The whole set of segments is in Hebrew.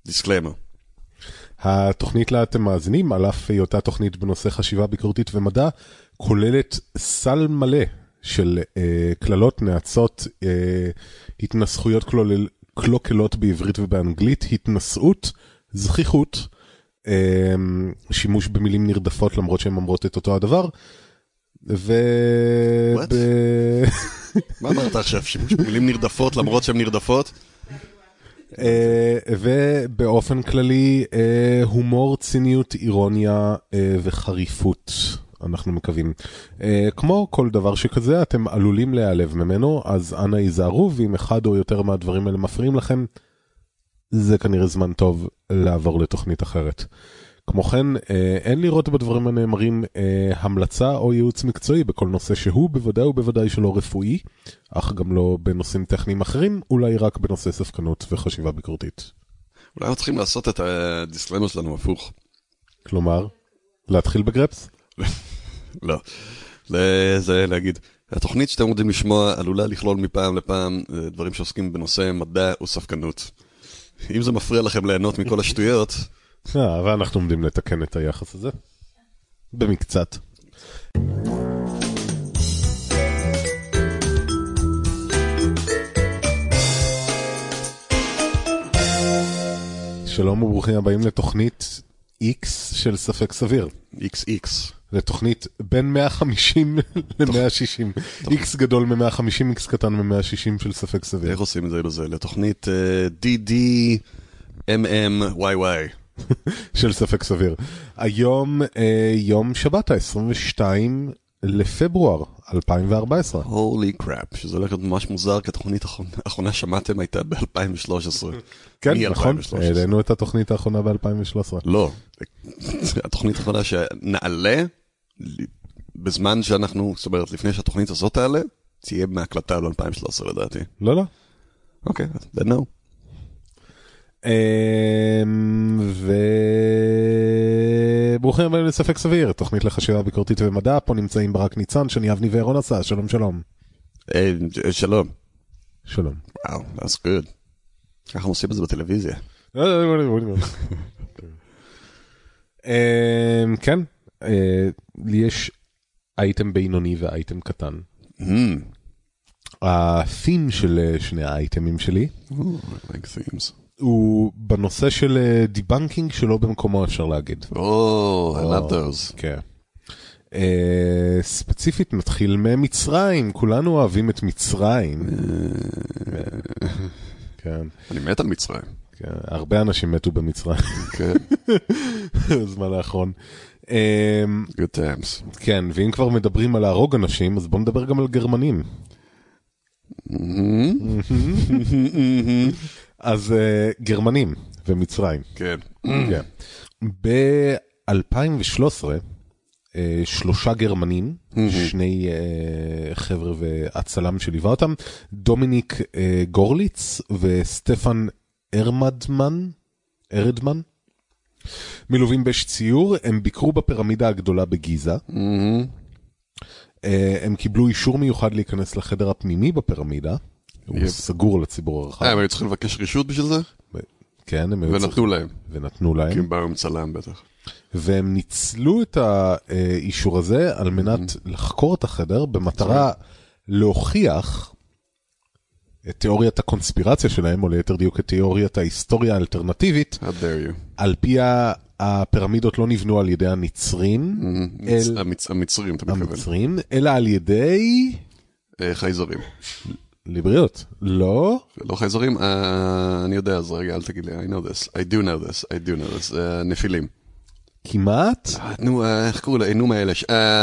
דיסקליימר. התוכנית לה אתם מאזינים, על אף היותה תוכנית בנושא חשיבה ביקורתית ומדע, כוללת סל מלא של כללות, נאצות, התנסחויות קלוקלות בעברית ובאנגלית, התנסות, זכיחות, שימוש במילים נרדפות למרות שהן אומרות את אותו הדבר, What? מה אמרת עכשיו? שימוש במילים נרדפות למרות שהן נרדפות? ובאופן כללי הומור, ציניות, אירוניה וחריפות, אנחנו מקווים. כמו כל דבר שכזה, אתם עלולים להיעלב ממנו, אז אנא ייזהרו, ואם אחד או יותר מהדברים האלה מפריעים לכם, זה כנראה זמן טוב לעבור לתוכנית אחרת. כמו כן, אין לראות בדברים הנאמרים המלצה או ייעוץ מקצועי בכל נושא שהוא, בוודאי ובוודאי שלא רפואי, אך גם לא בנושאים טכניים אחרים, אולי רק בנושא ספקנות וחשיבה ביקורתית. אולי אנחנו צריכים לעשות את הדיסקליימר שלנו הפוך. כלומר, להתחיל בגרפס? לא. זה להגיד, התוכנית שאתם רוצים לשמוע עלולה לכלול מפעם לפעם דברים שעוסקים בנושא מדע וספקנות. אם זה מפריע לכם ליהנות מכל השטויות... אבל אנחנו עומדים לתקן את היחס הזה. במקצת. שלום וברוכים הבאים לתוכנית X של ספק סביר. XX. לתוכנית בין 150 ל-160. X גדול מ-150, X קטן מ-160 של ספק סביר. איך עושים את זה לזה? לתוכנית DDMMYY. של ספק סביר. היום יום שבת, ה-22 לפברואר 2014. Holy crap, שזה הולך להיות ממש מוזר, כי התוכנית האחרונה שמעתם הייתה ב-2013. כן, נכון, העלינו את התוכנית האחרונה ב-2013. לא, התוכנית האחרונה שנעלה, בזמן שאנחנו, זאת אומרת, לפני שהתוכנית הזאת תעלה, תהיה מהקלטה ב-2013 לדעתי. לא, לא. אוקיי, then no. וברוכים הבאים לספק סביר, תוכנית לחשיבה ביקורתית ומדע. פה נמצאים ברק ניצן, שני אבני ואירון עשה. שלום שלום. שלום. שלום. וואו, that's good. ככה עושים את זה בטלוויזיה. כן, יש אייטם בינוני ואייטם קטן. התים של שני האייטמים שלי הוא בנושא של דיבנקינג שלא במקומו אפשר להגיד. I love those. כן. ספציפית נתחיל ממצרים, כולנו אוהבים את מצרים. כן. אני מת על מצרים. כן, הרבה אנשים מתו במצרים. כן. בזמן האחרון. Good times. כן, ואם כבר מדברים על להרוג אנשים, אז בואו נדבר גם על גרמנים. אז גרמנים ומצרים. כן. ב-2013, 3 גרמנים, שני חבר'ה והצלם שליווה אותם, דומיניק גורליץ וסטפן ארדמן, מלווים באש ציור, הם ביקרו בפירמידה הגדולה בגיזה, הם קיבלו אישור מיוחד להיכנס לחדר הפנימי בפירמידה, הוא סגור לציבור הרחב. הם היו צריכים לבקש רשות בשביל זה? כן, הם ונתנו להם. כי הם באו עם צלם בטח. והם ניצלו את האישור הזה על מנת לחקור את החדר, במטרה להוכיח את תיאוריית הקונספירציה שלהם, או ליתר דיוק את תיאוריית ההיסטוריה האלטרנטיבית, על פי הפירמידות לא נבנו על ידי המצרים, המצרים, אלא על ידי חייזרים. לבריאות, לא? לא חייזרים, אני יודע, אז רגע, אל תגיד לי, I do know this, נפילים. כמעט? נו, איך קראו לה? נו מהאלש.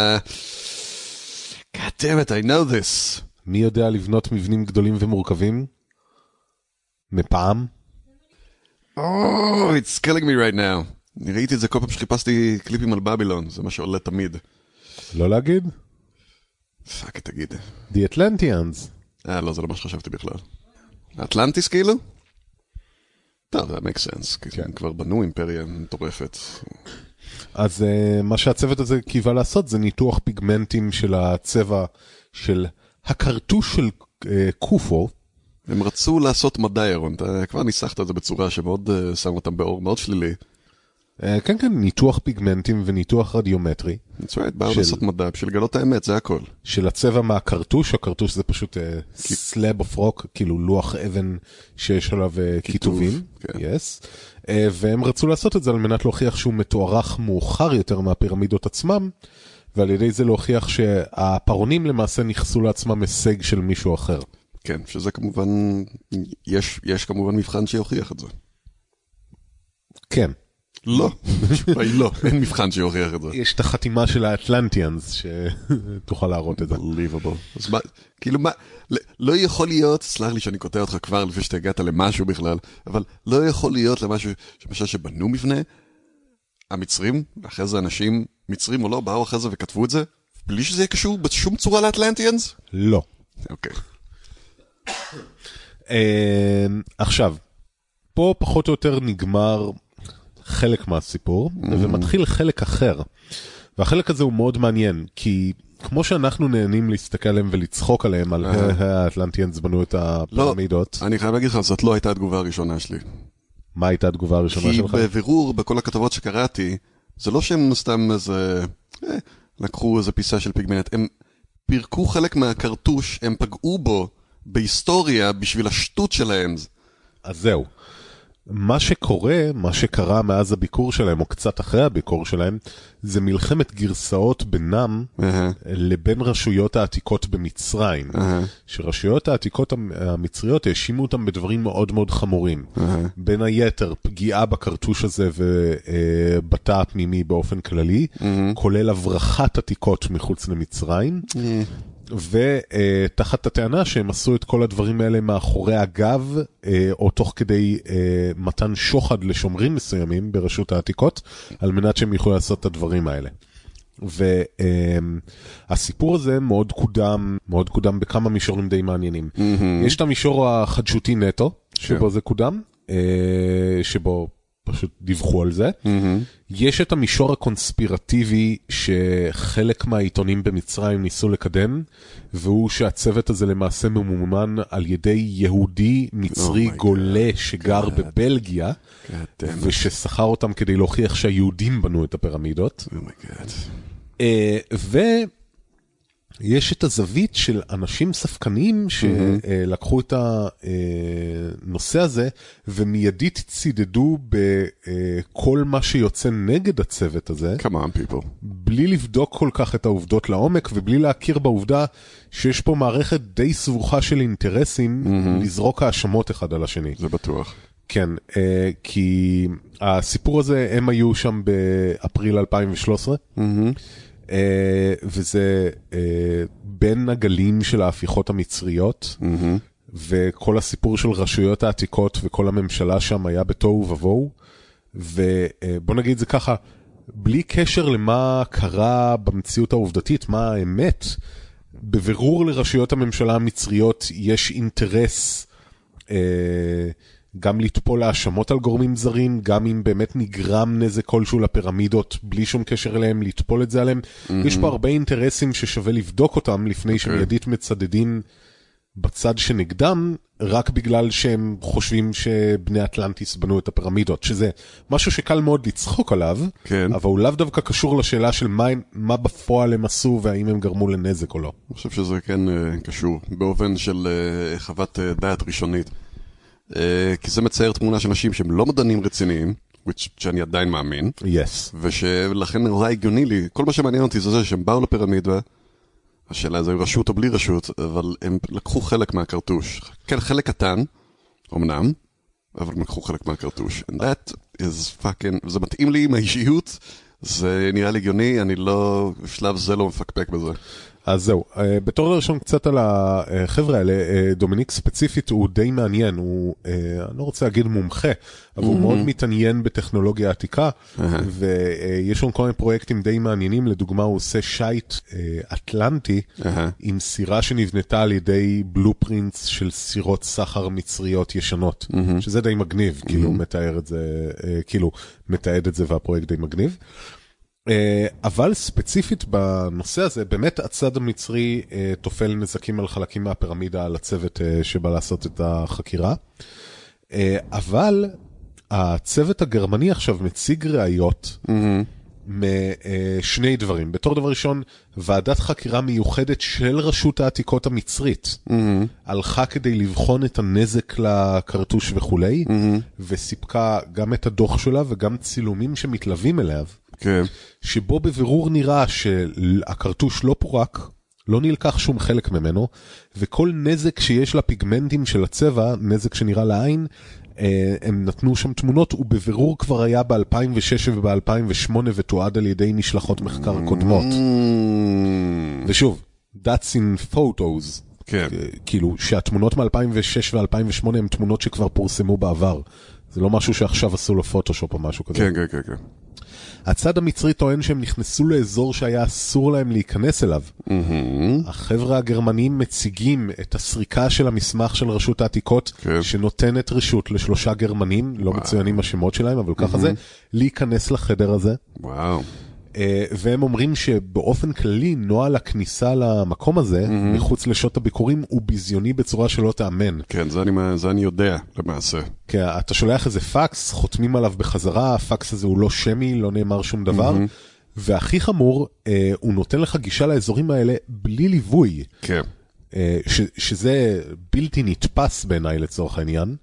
God damn it, I know this. מי יודע לבנות מבנים גדולים ומורכבים? מפעם? Oh, it's killing me right now. אני ראיתי את זה כל פעם שחיפשתי קליפים על בבילון, זה מה שעולה תמיד. לא להגיד? פאק, תגיד. The Atlanteans. לא, זה לא מה שחשבתי בכלל. אטלנטיס כאילו? לא, זה makes sense, כי הם כבר בנו אימפריה מטורפת. אז מה שהצוות הזה קיווה לעשות זה ניתוח פיגמנטים של הצבע של הקרטוש של קופו, הם רצו לעשות מדע, ירון, אתה כבר ניסחת את זה בצורה שמאוד שם אותם באור מאוד שלילי. כן, כן, ניתוח פיגמנטים וניתוח רדיומטרי. באו לעשות מדע, בשביל לגלות האמת, זה הכל. של הצבע מהקרטוש, הקרטוש זה פשוט slab of rock, כאילו לוח אבן שיש עליו כיתובים. Yes. והם רצו לעשות את זה על מנת להוכיח שהוא מתוארך מאוחר יותר מהפירמידות עצמם, ועל ידי זה להוכיח שהפרעונים למעשה נכסו לעצמם הישג של מישהו אחר. כן, שזה כמובן, יש כמובן מבחן שיוכיח את זה. כן. לא, לא, אין מבחן שיוכיח את זה. יש את החתימה של האטלנטיאנס שתוכל להראות את זה. Unbelievable. אז כאילו מה, לא יכול להיות, סלח לי שאני קוטע אותך כבר לפני שאתה הגעת למשהו בכלל, אבל לא יכול להיות למשהו שמשל שבנו מבנה, המצרים, ואחרי זה אנשים, מצרים או לא, באו אחרי זה וכתבו את זה, בלי שזה יהיה קשור בשום צורה לאטלנטיאנס? לא. אוקיי. עכשיו, פה פחות או יותר נגמר חלק מהסיפור, ומתחיל חלק אחר. והחלק הזה הוא מאוד מעניין, כי כמו שאנחנו נהנים להסתכל עליהם ולצחוק עליהם, על האטלנטיאנס בנו את הפירמידות. אני חייב להגיד לך, זאת לא הייתה התגובה הראשונה שלי. מה הייתה התגובה הראשונה שלך? כי בבירור, בכל הכתבות שקראתי, זה לא שהם סתם איזה, לקחו איזה פיסה של פיגמנט, הם פירקו חלק מהקרטוש, הם פגעו בו בהיסטוריה בשביל השטות שלהם. אז זהו. מה שקורה, מה שקרה מאז הביקור שלהם, או קצת אחרי הביקור שלהם, זה מלחמת גרסאות בינם לבין רשויות העתיקות במצרים. שרשויות העתיקות המצריות האשימו אותם בדברים מאוד מאוד חמורים. בין היתר, פגיעה בקרטוש הזה ובתא הפנימי באופן כללי, כולל הברחת עתיקות מחוץ למצרים. ותחת הטענה שהם עשו את כל הדברים האלה מאחורי הגב, או תוך כדי מתן שוחד לשומרים מסוימים ברשות העתיקות, על מנת שהם יוכלו לעשות את הדברים האלה. והסיפור הזה מאוד קודם בכמה מישורים די מעניינים. יש את המישור החדשותי נטו, שבו זה קודם, שבו פשוט דיווחו על זה. יש את המישור הקונספירטיבי שחלק מהעיתונים במצרים ניסו לקדם, והוא שהצוות הזה למעשה ממומן על ידי יהודי מצרי גולה שגר בבלגיה, וששכר אותם כדי להוכיח שהיהודים בנו את הפירמידות. ויש את הזווית של אנשים ספקניים שלקחו את הנושא הזה ומיידית צידדו בכל מה שיוצא נגד הצוות הזה. Come on, people. בלי לבדוק כל כך את העובדות לעומק ובלי להכיר בעובדה שיש פה מערכת די סבוכה של אינטרסים לזרוק האשמות אחד על השני. זה בטוח. כן, כי הסיפור הזה, הם היו שם באפריל 2013, וזה בין הגלים של ההפיכות המצריות, וכל הסיפור של רשויות העתיקות וכל הממשלה שם היה בתוהו ובוהו, ובוא נגיד זה ככה, בלי קשר למה קרה במציאות העובדתית, מה האמת, בבירור לרשויות הממשלה המצריות יש אינטרס גם לטפול להאשמות על גורמים זרים, גם אם באמת נגרם נזק כלשהו לפירמידות, בלי שום קשר אליהם, לטפול את זה עליהם. יש פה הרבה אינטרסים ששווה לבדוק אותם, לפני שמיידית מצדדים בצד שנגדם, רק בגלל שהם חושבים שבני אטלנטיס בנו את הפירמידות, שזה משהו שקל מאוד לצחוק עליו, אבל הוא לאו דווקא קשור לשאלה של מה בפועל הם עשו, והאם הם גרמו לנזק או לא. אני חושב שזה כן קשור, באופן של חוות דעת ראשונית. כי זה מצייר תמונה של אנשים שהם לא מדענים רציניים, שאני עדיין מאמין, ושלכן נורא הגיוני לי, כל מה שמעניין אותי זה שהם באו לפירמידה, השאלה זה רשות או בלי רשות, אבל הם לקחו חלק מהקרטוש, כן, חלק קטן, אמנם, אבל הם לקחו חלק מהקרטוש, and that is fucking, זה מתאים לי עם האישיות, זה נראה לי הגיוני, אני לא, בשלב זה לא מפקפק בזה. אז זהו, בתור לראשון קצת על החבר'ה האלה, דומיניק ספציפית הוא די מעניין, הוא, אני לא רוצה להגיד מומחה, אבל הוא מאוד מתעניין בטכנולוגיה עתיקה, ויש לנו כל מיני פרויקטים די מעניינים, לדוגמה הוא עושה שייט אטלנטי, עם סירה שנבנתה על ידי בלופרינטס של סירות סחר מצריות ישנות, שזה די מגניב, כאילו מתאר את זה, כאילו מתעד את זה והפרויקט די מגניב. אבל ספציפית בנושא הזה, באמת הצד המצרי תופל נזקים על חלקים מהפירמידה על הצוות שבא לעשות את החקירה. אבל הצוות הגרמני עכשיו מציג ראיות משני דברים. בתור דבר ראשון, ועדת חקירה מיוחדת של רשות העתיקות המצרית הלכה כדי לבחון את הנזק לקרטוש וכולי, וסיפקה גם את הדוח שלה וגם צילומים שמתלווים אליו, שבו בבירור נראה שהקרטוש לא פורק, לא נלקח שום חלק ממנו, וכל נזק שיש לפיגמנטים של הצבע, נזק שנראה לעין, הם נתנו שם תמונות, ובבירור כבר היה ב-2006 וב-2008 ותועד על ידי משלחות מחקר קודמות. ושוב, that's in photos. כן. כאילו, שהתמונות מ-2006 ו-2008 הן תמונות שכבר פורסמו בעבר. זה לא משהו שעכשיו עשו לו פוטושופ או משהו כזה. כן, כן, כן, כן. הצד המצרי טוען שהם נכנסו לאזור שהיה אסור להם להיכנס אליו. החבר'ה הגרמנים מציגים את הסריקה של המסמך של רשות העתיקות, שנותנת רשות ל3 גרמנים, לא מצוינים השמות שלהם, אבל ככה זה, להיכנס לחדר הזה. וואו. והם אומרים שבאופן כללי נוהל הכניסה למקום הזה, מחוץ לשעות הביקורים, הוא ביזיוני בצורה שלא תאמן. כן, זה אני יודע למעשה. כן, אתה שולח איזה פקס, חותמים עליו בחזרה, הפקס הזה הוא לא שמי, לא נאמר שום דבר, והכי חמור, הוא נותן לך גישה לאזורים האלה בלי ליווי. כן. שזה בלתי נתפס בעיניי לצורך העניין.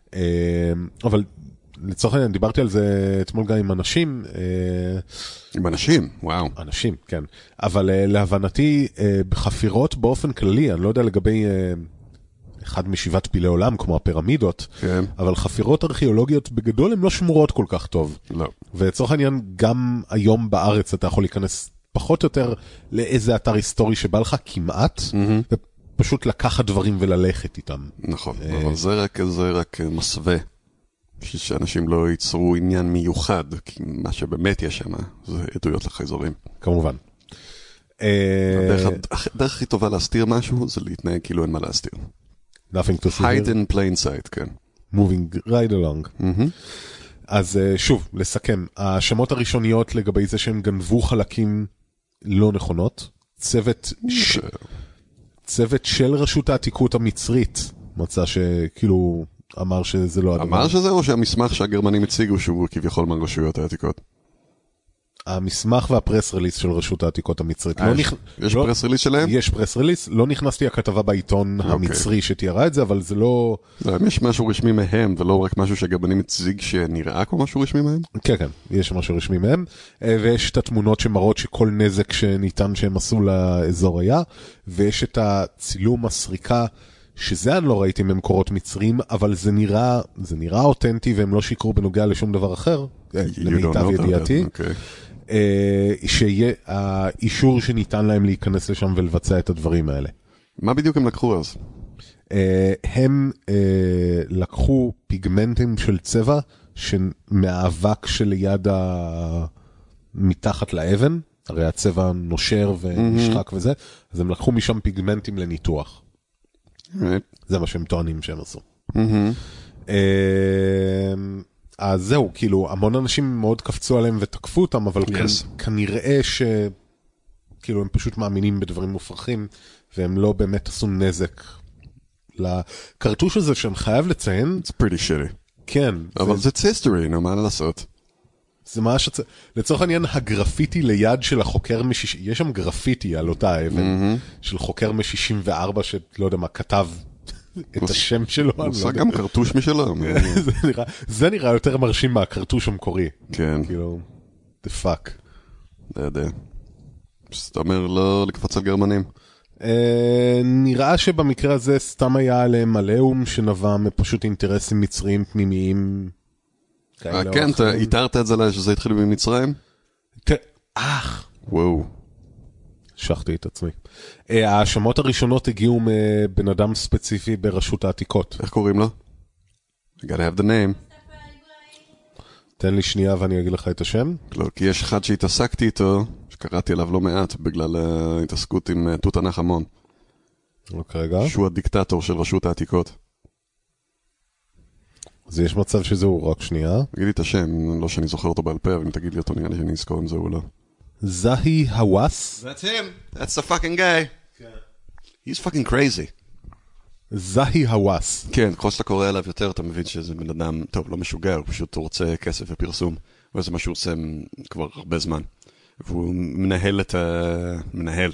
אבל לצורך העניין, דיברתי על זה אתמול גם עם אנשים. עם אנשים, וואו. אנשים, כן. אבל להבנתי, בחפירות באופן כללי, אני לא יודע לגבי אחד משבעת פילי עולם, כמו הפירמידות, כן. אבל חפירות ארכיאולוגיות בגדול הן לא שמורות כל כך טוב. לא. ולצורך העניין, גם היום בארץ אתה יכול להיכנס פחות או יותר לאיזה אתר היסטורי שבא לך כמעט, ופשוט לקחת דברים וללכת איתם. נכון, אבל זה רק מסווה. בשביל שאנשים לא ייצרו עניין מיוחד, כי מה שבאמת יש שם, זה עדויות לחייזורים. כמובן. הדרך הכי טובה להסתיר משהו, זה להתנהג כאילו אין מה להסתיר. Nothing to see Hide here. in plain sight, כן. Moving right along. אז שוב, לסכם. השמות הראשוניות לגבי זה שהם גנבו חלקים לא נכונות. צוות של רשות העתיקות המצרית מצא שכאילו אמר שזה לא... אמר שזה או שהמסמך שהגרמנים הציגו שהוא כביכול מהרשויות העתיקות? המסמך והפרס רליס של רשות העתיקות המצרית. יש פרס רליס שלהם? יש פרס רליס, לא נכנסתי הכתבה בעיתון המצרי שתיארה את זה, אבל זה לא... יש משהו רשמי מהם, ולא רק משהו שהגרמנים הציג שנראה כמו משהו רשמי מהם? כן, כן, יש משהו רשמי מהם, ויש את התמונות שמראות שכל נזק שניתן שהם עשו לאזור היה, ויש את הצילום הסריקה, שזה אני לא ראיתי ממקורות מצרים, אבל זה נראה אותנטי, והם לא שיקרו בנוגע לשום דבר אחר, למיטב ידיעתי. שיהיה האישור שניתן להם להיכנס לשם ולבצע את הדברים האלה. מה בדיוק הם לקחו אז? הם לקחו פיגמנטים של צבע מהאבק שליד מתחת לאבן, הרי הצבע נושר ונשחק וזה, אז הם לקחו משם פיגמנטים לניתוח. זה מה שהם טוענים שהם עשו. אז זהו, כאילו, המון אנשים מאוד קפצו עליהם ותקפו אותם, אבל כנראה שכאילו הם פשוט מאמינים בדברים מופרכים, והם לא באמת עשו נזק לקרטוש הזה שאני חייב לציין. It's pretty shitty. כן. אבל זה history, נו, מה לעשות? זה ממש, לצורך העניין, הגרפיטי ליד של החוקר יש שם גרפיטי על אותה אבן, של חוקר מ-64 שלא יודע מה, כתב את השם שלו. הוא עושה גם קרטוש משלו. זה נראה יותר מרשים מהקרטוש המקורי. כן. כאילו, the fuck. לא יודע. אתה אומר לא לקפץ על גרמנים. נראה שבמקרה הזה סתם היה עליהם עליהום שנבע מפשוט אינטרסים מצריים פנימיים. כן, אתה איתרת את זה שזה התחיל במצרים? וואו. שכתי את עצמי. ההאשמות הראשונות הגיעו מבן אדם ספציפי ברשות העתיקות. איך קוראים לו? I gotta have the name. תן לי שנייה ואני אגיד לך את השם. לא, כי יש אחד שהתעסקתי איתו, שקראתי עליו לא מעט, בגלל ההתעסקות עם תות ענך המון. כרגע. שהוא הדיקטטור של רשות העתיקות. אז יש מצב שזהו רק שנייה. תגיד לי את השם, לא שאני זוכר אותו בעל פה, אבל אם תגיד לי אותו נראה לי שאני אזכור אם זהו לא. זהי הוואס. That's him. That's the fucking guy. He's fucking crazy. זהי הוואס. כן, ככל שאתה קורא עליו יותר, אתה מבין שזה בן אדם, טוב, לא משוגע, הוא פשוט רוצה כסף ופרסום. וזה מה שהוא עושה כבר הרבה זמן. והוא מנהל מנהל.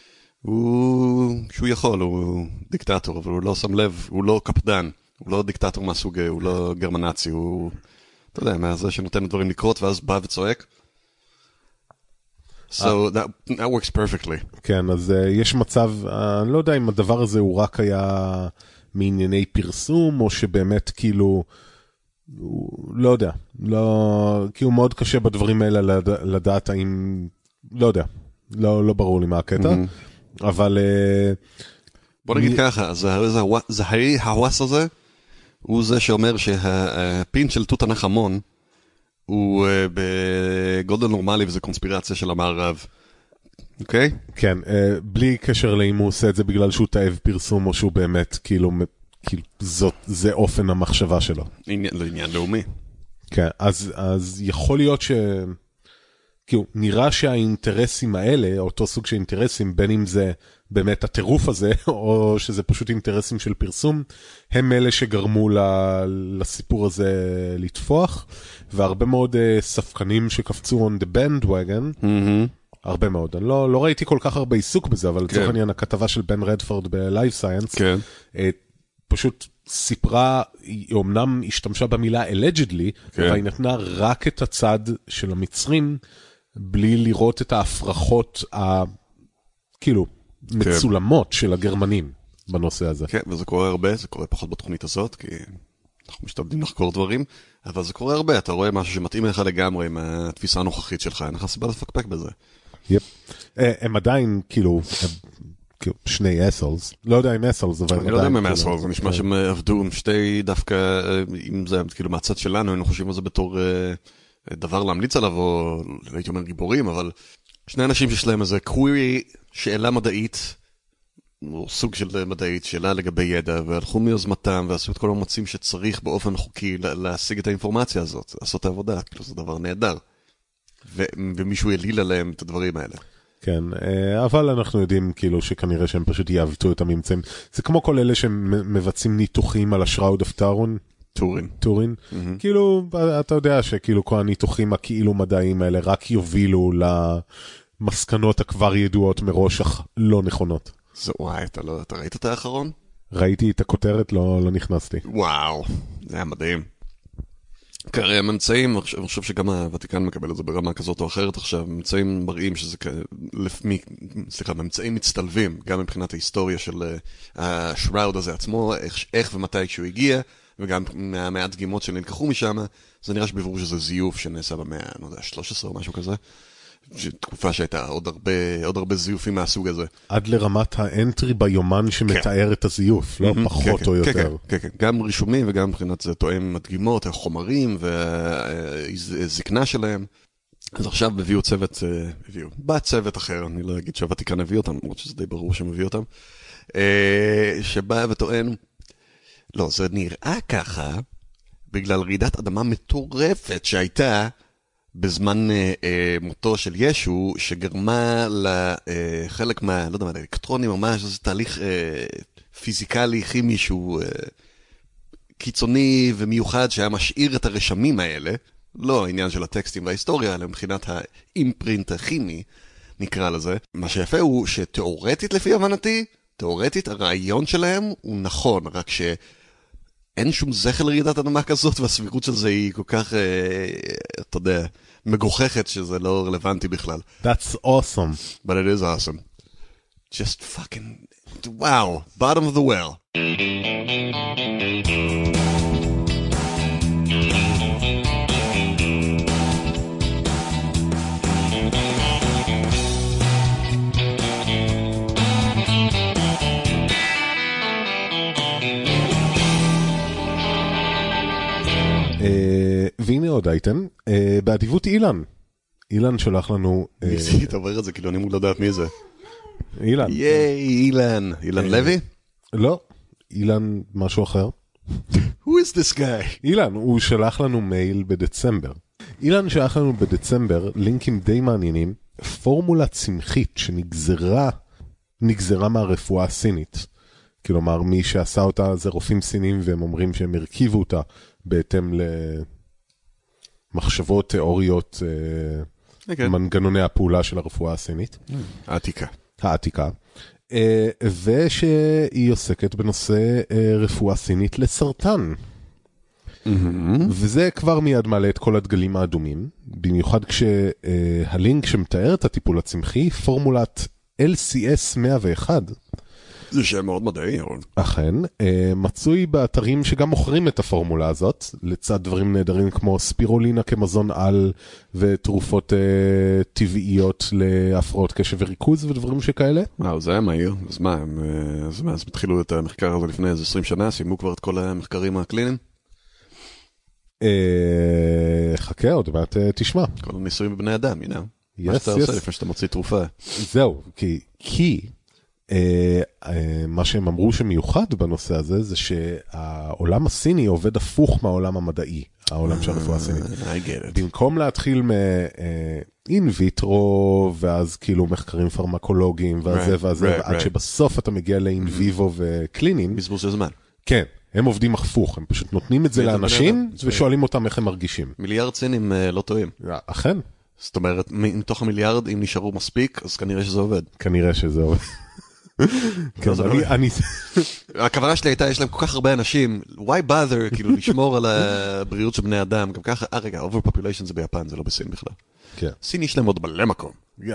שהוא יכול, הוא דיקטטור, אבל הוא לא שם לב, הוא לא קפדן, הוא לא דיקטטור מהסוג, הוא לא גרמנצי, הוא, אתה יודע, מהזה שנותן דברים לקרות, ואז בא וצועק. So that works perfectly. כן, אז יש מצב, אני לא יודע אם הדבר הזה הוא רק היה מענייני פרסום, או שבאמת כאילו, לא יודע, כאילו מאוד קשה בדברים האלה לדעת האם, לא יודע, לא ברור לי מה הקטע, אבל... בוא נגיד ככה, זהי הוואס הזה, הוא זה שאומר שהפין של תות ענך המון, הוא בגודל נורמלי, וזה קונספירציה של המערב. אוקיי? כן, בלי קשר לאם הוא עושה את זה בגלל שהוא תאב פרסום, או שהוא באמת, כאילו, זה אופן המחשבה שלו. לעניין לאומי. כן, אז יכול להיות כאילו, נראה שהאינטרסים האלה, אותו סוג של אינטרסים, בין אם זה באמת הטירוף הזה, או שזה פשוט אינטרסים של פרסום, הם אלה שגרמו לסיפור הזה לתפוח, והרבה מאוד ספקנים שקפצו on the bandwagon, הרבה מאוד. אני לא ראיתי כל כך הרבה עיסוק בזה, אבל לצורך העניין, הכתבה של בן רדפורד ב-Life Science, פשוט סיפרה, היא אומנם השתמשה במילה allegedly, אבל היא נתנה רק את הצד של המצרים, בלי לראות את ההפרחות כאילו מצולמות של הגרמנים בנושא הזה. כן, וזה קורה הרבה, זה קורה פחות בתוכנית הזאת, כי אנחנו משתדלים לחקור דברים, אבל זה קורה הרבה, אתה רואה משהו שמתאים לך לגמרי עם התפיסה הנוכחית שלך, אין לך סיבה לפקפק בזה. הם עדיין כאילו שני אסלס, לא יודע אם אסלס, אבל אני לא יודע אם הם אסלס, זה נשמע שהם עבדו עם שתי דווקא, אם זה כאילו מהצד שלנו, היינו חושבים על זה בתור דבר להמליץ עליו, או הייתי אומר גיבורים, אבל שני אנשים שיש להם איזה קווירי, שאלה מדעית, או סוג של מדעית, שאלה לגבי ידע, והלכו מיוזמתם, ועשו את כל המאמצים שצריך באופן חוקי להשיג את האינפורמציה הזאת, לעשות את העבודה, כאילו זה דבר נהדר. ומישהו יליל עליהם את הדברים האלה. כן, אבל אנחנו יודעים כאילו שכנראה שהם פשוט יעוותו את הממצאים. זה כמו כל אלה שמבצעים ניתוחים על השראוד אוף טורין. כאילו, אתה יודע שכאילו כל הניתוחים הכאילו מדעיים האלה רק יובילו למסקנות הכבר ידועות מראש אך לא נכונות. זה וואי, אתה ראית את האחרון? ראיתי את הכותרת, לא נכנסתי. וואו, זה היה מדהים. כרי הממצאים, אני חושב שגם הוותיקן מקבל את זה ברמה כזאת או אחרת עכשיו, ממצאים מראים שזה ממצאים מצטלבים, גם מבחינת ההיסטוריה של השראוד הזה עצמו, איך ומתי כשהוא הגיע, וגם מהמעט דגימות שנלקחו משם, זה נראה שביבור שזה זיוף שנעשה במאה, לא יודע, 13 או משהו כזה, תקופה שהייתה עוד הרבה זיופים מהסוג הזה. עד לרמת האנטרי ביומן שמתאר את הזיוף, לא פחות או יותר. כן, גם רישומים וגם מבחינת זה תואם הדגימות, החומרים והזקנה שלהם. אז עכשיו בא צוות אחר, אני לא אגיד שהוותיקן הביא אותם, למרות שזה די ברור שהם הביא אותם, שבא וטוען, לא, זה נראה ככה, בגלל רעידת אדמה מטורפת שהייתה, בזמן מותו של ישו, שגרמה לחלק לא יודע מה, אלקטרונים או משהו, זה תהליך פיזיקלי, כימי, שהוא קיצוני ומיוחד, שהיה משאיר את הרשמים האלה, לא העניין של הטקסטים וההיסטוריה, אלא מבחינת האימפרינט הכימי, נקרא לזה. מה שיפה הוא שתיאורטית לפי הבנתי, תיאורטית הרעיון שלהם הוא נכון, רק שאין שום זכר לרעידת אדמה כזאת, והסבירות של זה היא כל כך, אתה יודע, מגוחכת שזה לא רלוונטי בכלל. That's awesome. But it is awesome. Just fucking, wow, bottom of the well. והנה עוד אייטם, באדיבות אילן שולח לנו... אתה אומר את זה, כאילו אני מול לדעת מי זה. אילן. ייי, אילן לוי? לא, אילן משהו אחר. Who is this guy? אילן, הוא שלח לנו מייל בדצמבר. אילן שלח לנו בדצמבר לינקים די מעניינים, פורמולה צמחית שנגזרה מהרפואה הסינית. כלומר, מי שעשה אותה זה רופאים סינים, והם אומרים שהם הרכיבו אותה בהתאם למחשבות, תיאוריות, מנגנוני הפעולה של הרפואה הסינית. העתיקה. ושהיא עוסקת בנושא רפואה סינית לסרטן. וזה כבר מיד מעלה את כל הדגלים האדומים, במיוחד כשהלינק שמתאר את הטיפול הצמחי, פורמולת LCS 101, זה שם מאוד מדעי, ירון. אכן, מצוי באתרים שגם מוכרים את הפורמולה הזאת, לצד דברים נהדרים כמו ספירולינה כמזון על, ותרופות טבעיות להפרעות קשב וריכוז ודברים שכאלה. וואו, זה היה מהיר. אז מה, אז התחילו את המחקר הזה לפני איזה 20 שנה, סיימו כבר את כל המחקרים הקליניים? חכה, עוד מעט תשמע. כל הניסויים בבני אדם, הנה. מה שאתה עושה לפני שאתה מוציא תרופה. זהו, כי מה שהם אמרו שמיוחד בנושא הזה, זה שהעולם הסיני עובד הפוך מהעולם המדעי, העולם של הרפואה הסינית. במקום להתחיל אין ויטרו, ואז כאילו מחקרים פרמקולוגיים, וזה, עד שבסוף אתה מגיע לאין ויבו וקלינים. בזבוז של זמן. כן, הם עובדים הפוך, הם פשוט נותנים את זה לאנשים, ושואלים אותם איך הם מרגישים. מיליארד סינים לא טועים. אכן. זאת אומרת, מתוך המיליארד, אם נשארו מספיק, אז כנראה שזה עובד. כנראה שזה עובד. הכוונה שלי הייתה, יש להם כל כך הרבה אנשים, why bother, כאילו, לשמור על הבריאות של בני אדם, גם ככה, רגע, overpopulation זה ביפן, זה לא בסין בכלל. סין יש להם עוד מלא מקום.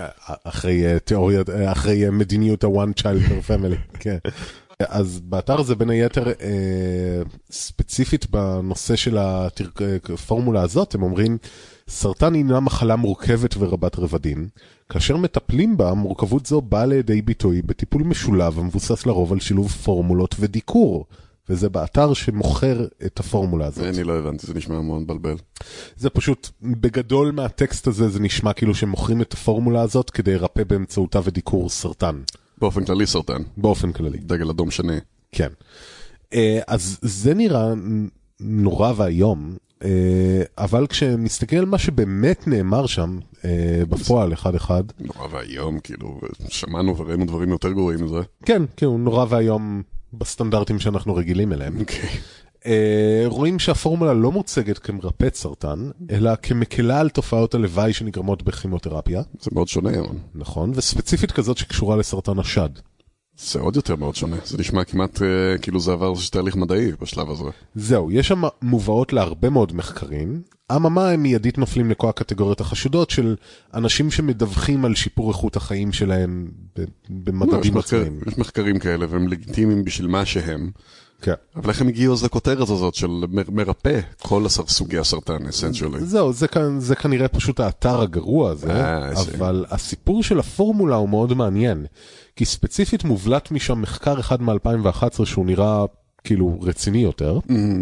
אחרי מדיניות ה-one child per family, כן. אז באתר הזה בין היתר, ספציפית בנושא של הפורמולה הזאת, הם אומרים, סרטן הינה מחלה מורכבת ורבת רבדים, כאשר מטפלים בה, מורכבות זו באה לידי ביטוי בטיפול משולב המבוסס לרוב על שילוב פורמולות ודיקור, וזה באתר שמוכר את הפורמולה הזאת. אני לא הבנתי, זה נשמע מאוד בלבל. זה פשוט, בגדול מהטקסט הזה זה נשמע כאילו שמוכרים את הפורמולה הזאת כדי לרפא באמצעותה ודיקור סרטן. באופן כללי סרטן. באופן כללי. דגל אדום שני. כן. אז זה נראה נורא והיום, אבל כשמסתכל על מה שבאמת נאמר שם, בפועל אחד. נורא והיום, כאילו, שמענו וראינו דברים יותר גרועים מזה. כן, כאילו, נורא והיום בסטנדרטים שאנחנו רגילים אליהם. אוקיי. רואים שהפורמולה לא מוצגת כמרפאת סרטן, אלא כמקלה על תופעות הלוואי שנגרמות בכימותרפיה. זה מאוד שונה, ירון. נכון, וספציפית כזאת שקשורה לסרטן השד. זה עוד יותר מאוד שונה. זה נשמע כמעט כאילו זה עבר תהליך מדעי בשלב הזה. זהו, יש שם מובאות להרבה מאוד מחקרים. אממה הם מיידית נופלים לכל הקטגוריות החשודות של אנשים שמדווחים על שיפור איכות החיים שלהם במדדים עצמיים. יש מחקרים כאלה והם לגיטימיים בשביל מה שהם. כן. אבל איך הם הגיעו אז לכותרת הזאת של מרפא כל סוגי הסרטן, essentially? זהו, זה כנראה פשוט האתר הגרוע הזה, אבל הסיפור של הפורמולה הוא מאוד מעניין, כי ספציפית מובלט משם מחקר אחד מ-2011 שהוא נראה כאילו רציני יותר.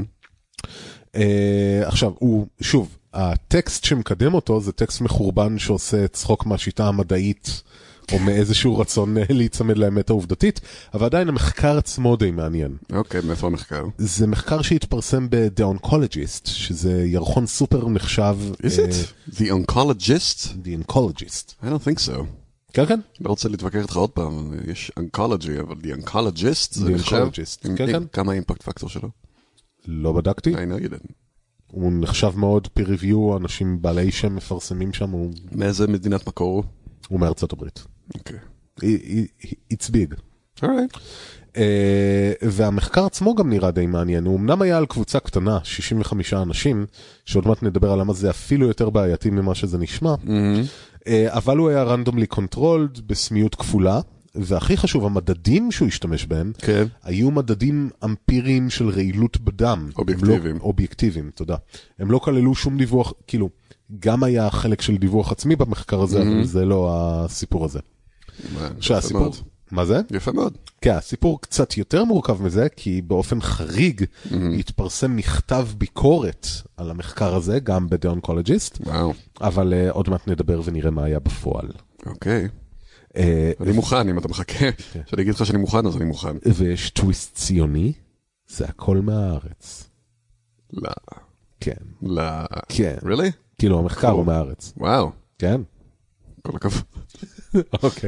עכשיו, שוב, הטקסט שמקדם אותו זה טקסט מחורבן שעושה צחוק מהשיטה המדעית, או מאיזשהו רצון להיצמד לאמת העובדתית, אבל עדיין המחקר עצמו די מעניין. אוקיי, מאיפה המחקר? זה מחקר שהתפרסם ב-The Oncologist, שזה ירחון סופר נחשב. Is it? The Oncologist? The Oncologist. I don't think so. כן, כן. לא רוצה להתווכח איתך עוד פעם, יש Oncology, אבל The Oncologist זה נחשב? כן, כן. כמה האימפקט פקטור שלו? לא בדקתי. I know you didn't. הוא נחשב מאוד peer review, אנשים בעלי שם מפרסמים שם. מאיזה מדינת מקור הוא? הוא מארצות הברית. אוקיי. It's big. Alright. והמחקר עצמו גם נראה די מעניין. הוא אמנם היה על קבוצה קטנה, 65 אנשים, שעוד מעט נדבר על למה זה אפילו יותר בעייתי ממה שזה נשמע, אבל הוא היה randomly controlled בסמיות כפולה, והכי חשוב, המדדים שהוא השתמש בהם, כן. היו מדדים אמפיריים של רעילות בדם. אובייקטיביים. אובייקטיביים, תודה. הם לא כללו שום דיווח, כאילו, גם היה חלק של דיווח עצמי במחקר הזה, אבל זה לא הסיפור הזה. שהסיפור... מה זה? יפה מאוד. כן, הסיפור קצת יותר מורכב מזה, כי באופן חריג התפרסם מכתב ביקורת על המחקר הזה, גם ב-The Oncologist, וואו. אבל עוד מעט נדבר ונראה מה היה בפועל. אוקיי. אני מוכן, אם אתה מחכה, שאני אגיד לך שאני מוכן, אז אני מוכן. ויש טוויסט ציוני, זה הכל מהארץ. לא. כן. לא. כן. Really? כאילו המחקר הוא מהארץ. וואו. כן. כל הכבוד. אוקיי.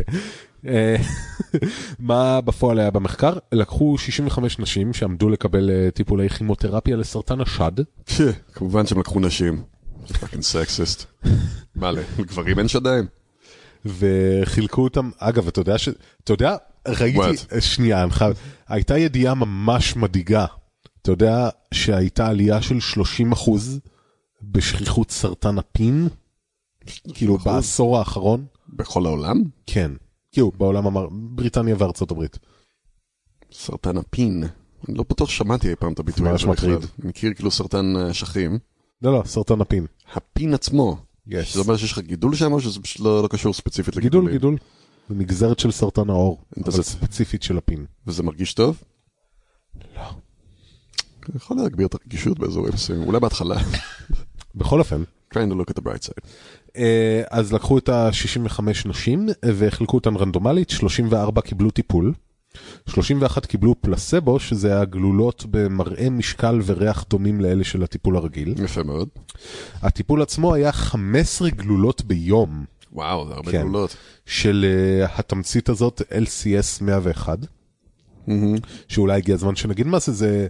מה בפועל היה במחקר? לקחו 65 נשים שעמדו לקבל טיפולי כימותרפיה לסרטן השד. כמובן שהם לקחו נשים. פאקינג סקסיסט. מה, לגברים אין שדיים? וחילקו אותם, אגב, אתה יודע, ראיתי, שנייה, הייתה ידיעה ממש מדאיגה. אתה יודע שהייתה עלייה של 30% בשכיחות סרטן הפין? כאילו בעשור האחרון? בכל העולם? כן. כאילו בעולם בריטניה וארצות הברית. סרטן הפין. אני לא בטוח שמעתי אי פעם את הביטוי הזה בכלל. אני מכיר כאילו סרטן שכים. לא, סרטן הפין. הפין עצמו. זה אומר שיש לך גידול שם או שזה פשוט לא קשור ספציפית לגידולים? גידול. זה נגזרת של סרטן העור, אבל ספציפית של הפין. וזה מרגיש טוב? לא. יכול להגביר את הרגישות באזורים מסוימים, אולי בהתחלה. בכל אופן. Trying to look at the bright side. אז לקחו את ה-65 נשים וחילקו אותן רנדומלית, 34 קיבלו טיפול, 31 קיבלו פלסבו, שזה הגלולות במראה משקל וריח דומים לאלה של הטיפול הרגיל. יפה מאוד. הטיפול עצמו היה 15 גלולות ביום. וואו, זה הרבה גלולות. של התמצית הזאת, LCS 101, שאולי הגיע הזמן שנגיד מה זה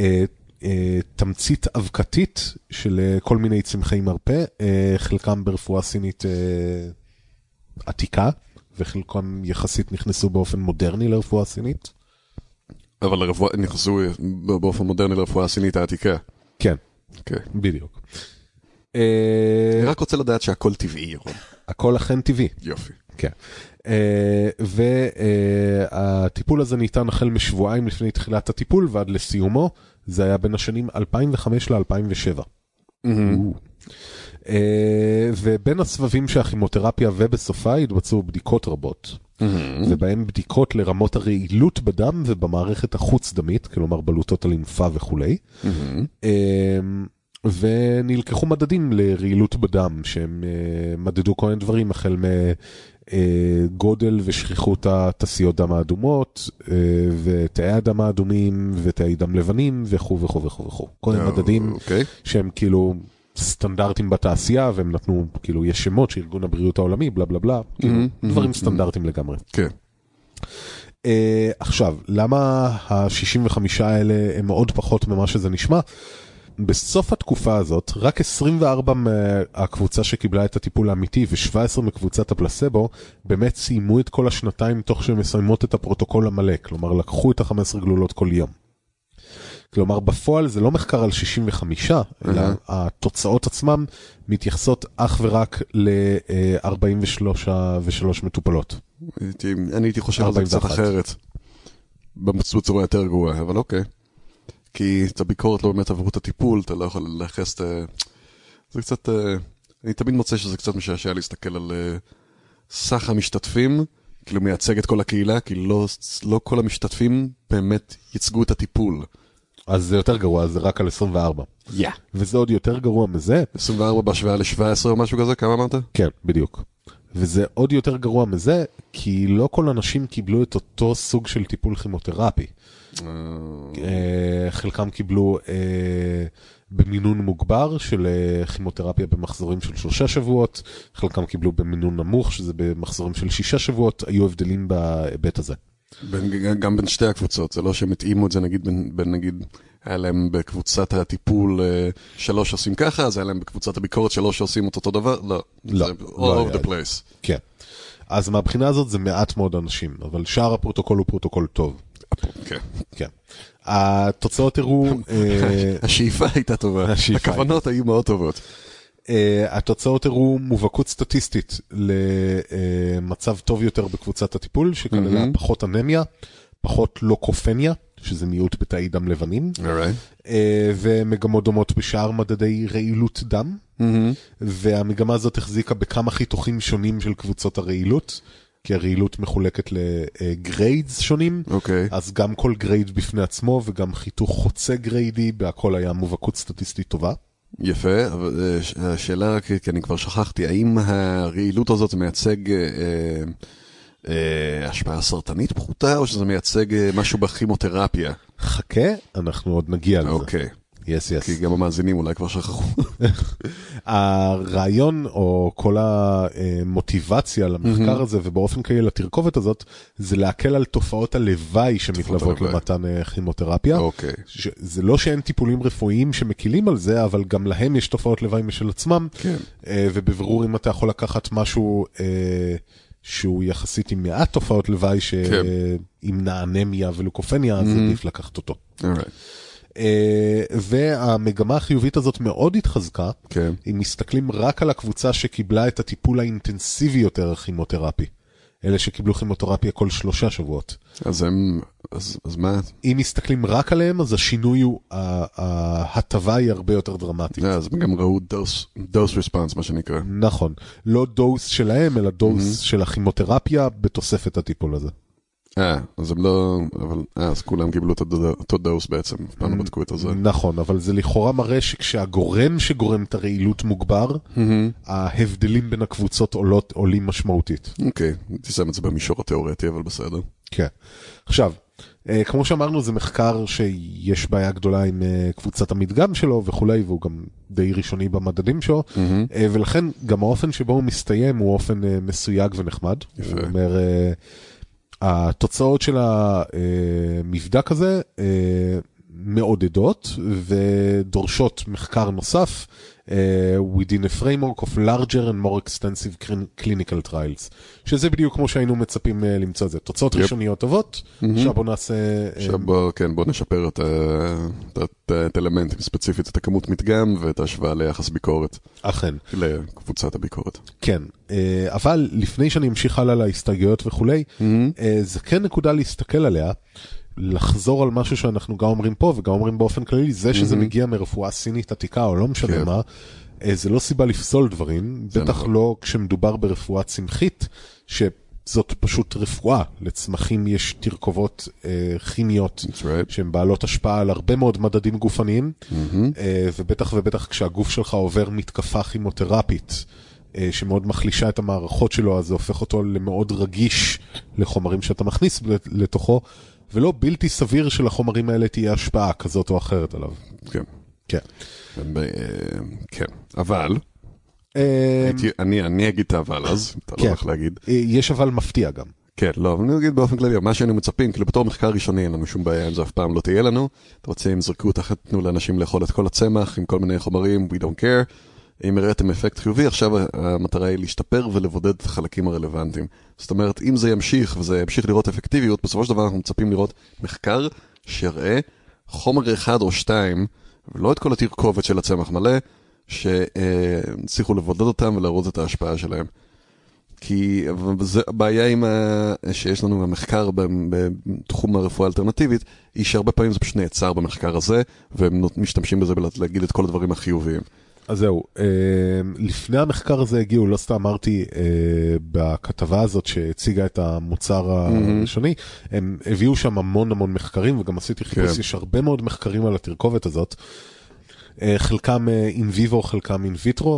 תמצית אבקתית של כל מיני צמחי מרפא, חלקם ברפואה סינית עתיקה, וחלקם יחסית נכנסו באופן מודרני לרפואה סינית. אבל נכנסו באופן מודרני לרפואה סינית העתיקה. כן, בדיוק. אני רק רוצה לדעת שהכל טבעי, ירון. הכל אכן טבעי. יופי. כן. והטיפול הזה ניתן החל משבועיים לפני תחילת הטיפול ועד לסיומו, זה היה בין השנים 2005 ל-2007. ובין הסבבים של הכימותרפיה ובסופה התבצעו בדיקות רבות, ובהם בדיקות לרמות הרעילות בדם ובמערכת החוץ דמית, כלומר בלוטות הלימפה וכו'. ונלקחו מדדים לרעילות בדם, שהם מדדו כל מיני דברים, החל מגודל ושכיחות התסיות דם האדומות, ותאי הדם האדומים, ותאי דם לבנים, וכו' וכו' וכו' וכו'. כל מיני מדדים שהם כאילו סטנדרטים בתעשייה, והם נתנו, כאילו, יש שמות של ארגון הבריאות העולמי, בלה בלה בלה, דברים סטנדרטים לגמרי. כן. עכשיו, למה ה-65 האלה הם מאוד פחות ממה שזה נשמע? בסוף התקופה הזאת, רק 24 מהקבוצה שקיבלה את הטיפול האמיתי ו17 מקבוצת הפלסבו, באמת סיימו את כל השנתיים תוך שהן מסיימות את הפרוטוקול המלא, כלומר לקחו את ה-15 גלולות כל יום. כלומר בפועל זה לא מחקר על 65, אלא התוצאות עצמם מתייחסות אך ורק ל-43 מטופלות. אני הייתי חושב על זה קצת אחרת, בצורה יותר גרועה, אבל אוקיי. כי את הביקורת לא באמת עברו את הטיפול, אתה לא יכול להכנס זה קצת, אני תמיד מוצא שזה קצת משעשע להסתכל על סך המשתתפים, כאילו מייצג את כל הקהילה, כי לא כל המשתתפים באמת ייצגו את הטיפול. אז זה יותר גרוע, זה רק על 24. וזה עוד יותר גרוע מזה. 24 בהשוואה ל-17 או משהו כזה, כמה אמרת? כן, בדיוק. וזה עוד יותר גרוע מזה, כי לא כל אנשים קיבלו את אותו סוג של טיפול כימותרפי. חלקם קיבלו במינון מוגבר של כימותרפיה במחזורים של 3 שבועות, חלקם קיבלו במינון נמוך שזה במחזורים של 6 שבועות, היו הבדלים בהיבט הזה. גם בין שתי הקבוצות, זה לא שהם התאימו את זה נגיד היה להם בקבוצת הטיפול 3 עושים ככה, אז היה להם בקבוצת הביקורת 3 שעושים אותו דבר, לא. לא. all over the place. כן. אז מהבחינה הזאת זה מעט מאוד אנשים, אבל שאר הפרוטוקול הוא פרוטוקול טוב. כן. כן. התוצאות הראו... השאיפה הייתה טובה. הכוונות היו מאוד טובות. התוצאות הראו מובהקות סטטיסטית למצב טוב יותר בקבוצת הטיפול, שכללה פחות אנמיה, פחות לוקופניה, שזה מיעוט בתאי דם לבנים, ומגמות דומות בשאר מדדי רעילות דם, והמגמה הזאת החזיקה בכמה חיתוכים שונים של קבוצות הרעילות, כי הרעילות מחולקת לגריידס שונים, אז גם כל גרייד בפני עצמו, וגם חיתוך חוצה גריידי, בהכל היה מובהקות סטטיסטית טובה. יפה, אבל השאלה, כי אני כבר שכחתי, האם הרעילות הזאת מייצג השפעה סרטנית פחותה, או שזה מייצג משהו בכימותרפיה? חכה, אנחנו עוד נגיע לזה. אוקיי. כי גם המאזינים אולי כבר שכחו. הרעיון או כל המוטיבציה למחקר הזה ובאופן כללי לתרכובת הזאת זה להקל על תופעות הלוואי שמתלוות למתן כימותרפיה. זה לא שאין טיפולים רפואיים שמקילים על זה, אבל גם להם יש תופעות לוואי משל עצמם. ובבירור אם אתה יכול לקחת משהו שהוא יחסית עם מעט תופעות לוואי שימנע אנמיה ולוקופניה, אז עדיף לקחת אותו. והמגמה החיובית הזאת מאוד התחזקה, אם מסתכלים רק על הקבוצה שקיבלה את הטיפול האינטנסיבי יותר הכימותרפי. אלה שקיבלו כימותרפיה כל 3 שבועות. אז מה? אם מסתכלים רק עליהם, אז השינוי הוא, ההטבה היא הרבה יותר דרמטית. אז גם ראו דוס רספונס, מה שנקרא. נכון. לא דוס שלהם, אלא דוס של הכימותרפיה בתוספת הטיפול הזה. אז הם לא, אבל, אז כולם קיבלו את אותו דוס בעצם, פעם בדקו את זה. נכון, אבל זה לכאורה מראה שכשהגורם שגורם את הרעילות מוגבר, ההבדלים בין הקבוצות עולים משמעותית. אוקיי, תשם את זה במישור התיאורטי, אבל בסדר. כן. עכשיו, כמו שאמרנו, זה מחקר שיש בעיה גדולה עם קבוצת המדגם שלו וכולי, והוא גם די ראשוני במדדים שלו, ולכן גם האופן שבו הוא מסתיים הוא אופן מסויג ונחמד. יפה. הוא אומר, התוצאות של המבדק הזה מעודדות ודורשות מחקר נוסף within a framework of larger and more extensive clinical trials, שזה בדיוק כמו שהיינו מצפים למצוא את זה. תוצאות ראשוניות טובות, עכשיו בוא נעשה... כן, בוא נשפר את אלמנטים ספציפית, את הכמות מדגם ואת ההשוואה ליחס ביקורת. אכן. לקבוצת הביקורת. כן, אבל לפני שאני אמשיך הלאה להסתייגויות וכולי, זה כן נקודה להסתכל עליה, לחזור על משהו שאנחנו גם אומרים פה וגם אומרים באופן כללי, זה שזה מגיע מרפואה סינית עתיקה או לא משנה מה, זה לא סיבה לפסול דברים, בטח לא כשמדובר ברפואה צמחית, שזאת פשוט רפואה. לצמחים יש תרכובות כימיות שהן בעלות השפעה על הרבה מאוד מדדים גופניים, ובטח ובטח כשהגוף שלך עובר מתקפה כימותרפית, שמאוד מחלישה את המערכות שלו, אז זה הופך אותו למאוד רגיש לחומרים שאתה מכניס לתוכו, ולא בלתי סביר שלחומרים האלה תהיה השפעה כזאת או אחרת עליו. כן. כן. כן. אבל, אני אגיד את האבל אז, אתה לא הולך להגיד. יש אבל מפתיע גם. כן, לא, אבל אני אגיד באופן כללי, מה שהיינו מצפים, כאילו בתור מחקר ראשוני, אין לנו שום בעיה, אם זה אף פעם לא תהיה לנו, אתה רוצה, אם זרקו תנו לאנשים לאכול את כל הצמח, עם כל מיני חומרים, we don't care, אם הראיתם אפקט חיובי, עכשיו המטרה היא להשתפר ולבודד את החלקים הרלוונטיים. זאת אומרת, אם זה ימשיך וזה ימשיך לראות אפקטיביות, בסופו של דבר אנחנו מצפים לראות מחקר שיראה חומר אחד או 2, ולא את כל התרכובת של הצמח מלא, שצריכו לבודד אותם ולהראות את ההשפעה שלהם. כי הבעיה שיש לנו במחקר בתחום הרפואה האלטרנטיבית, היא שהרבה פעמים זה פשוט נעצר במחקר הזה, והם משתמשים בזה להגיד את כל הדברים החיוביים. אז זהו, לפני המחקר הזה הגיעו, לא סתם אמרתי בכתבה הזאת שהציגה את המוצר הראשוני, הם הביאו שם המון מחקרים, וגם עשיתי חיפוש, יש הרבה מאוד מחקרים על התרכובת הזאת, חלקם אין ויבו, חלקם אין ויטרו,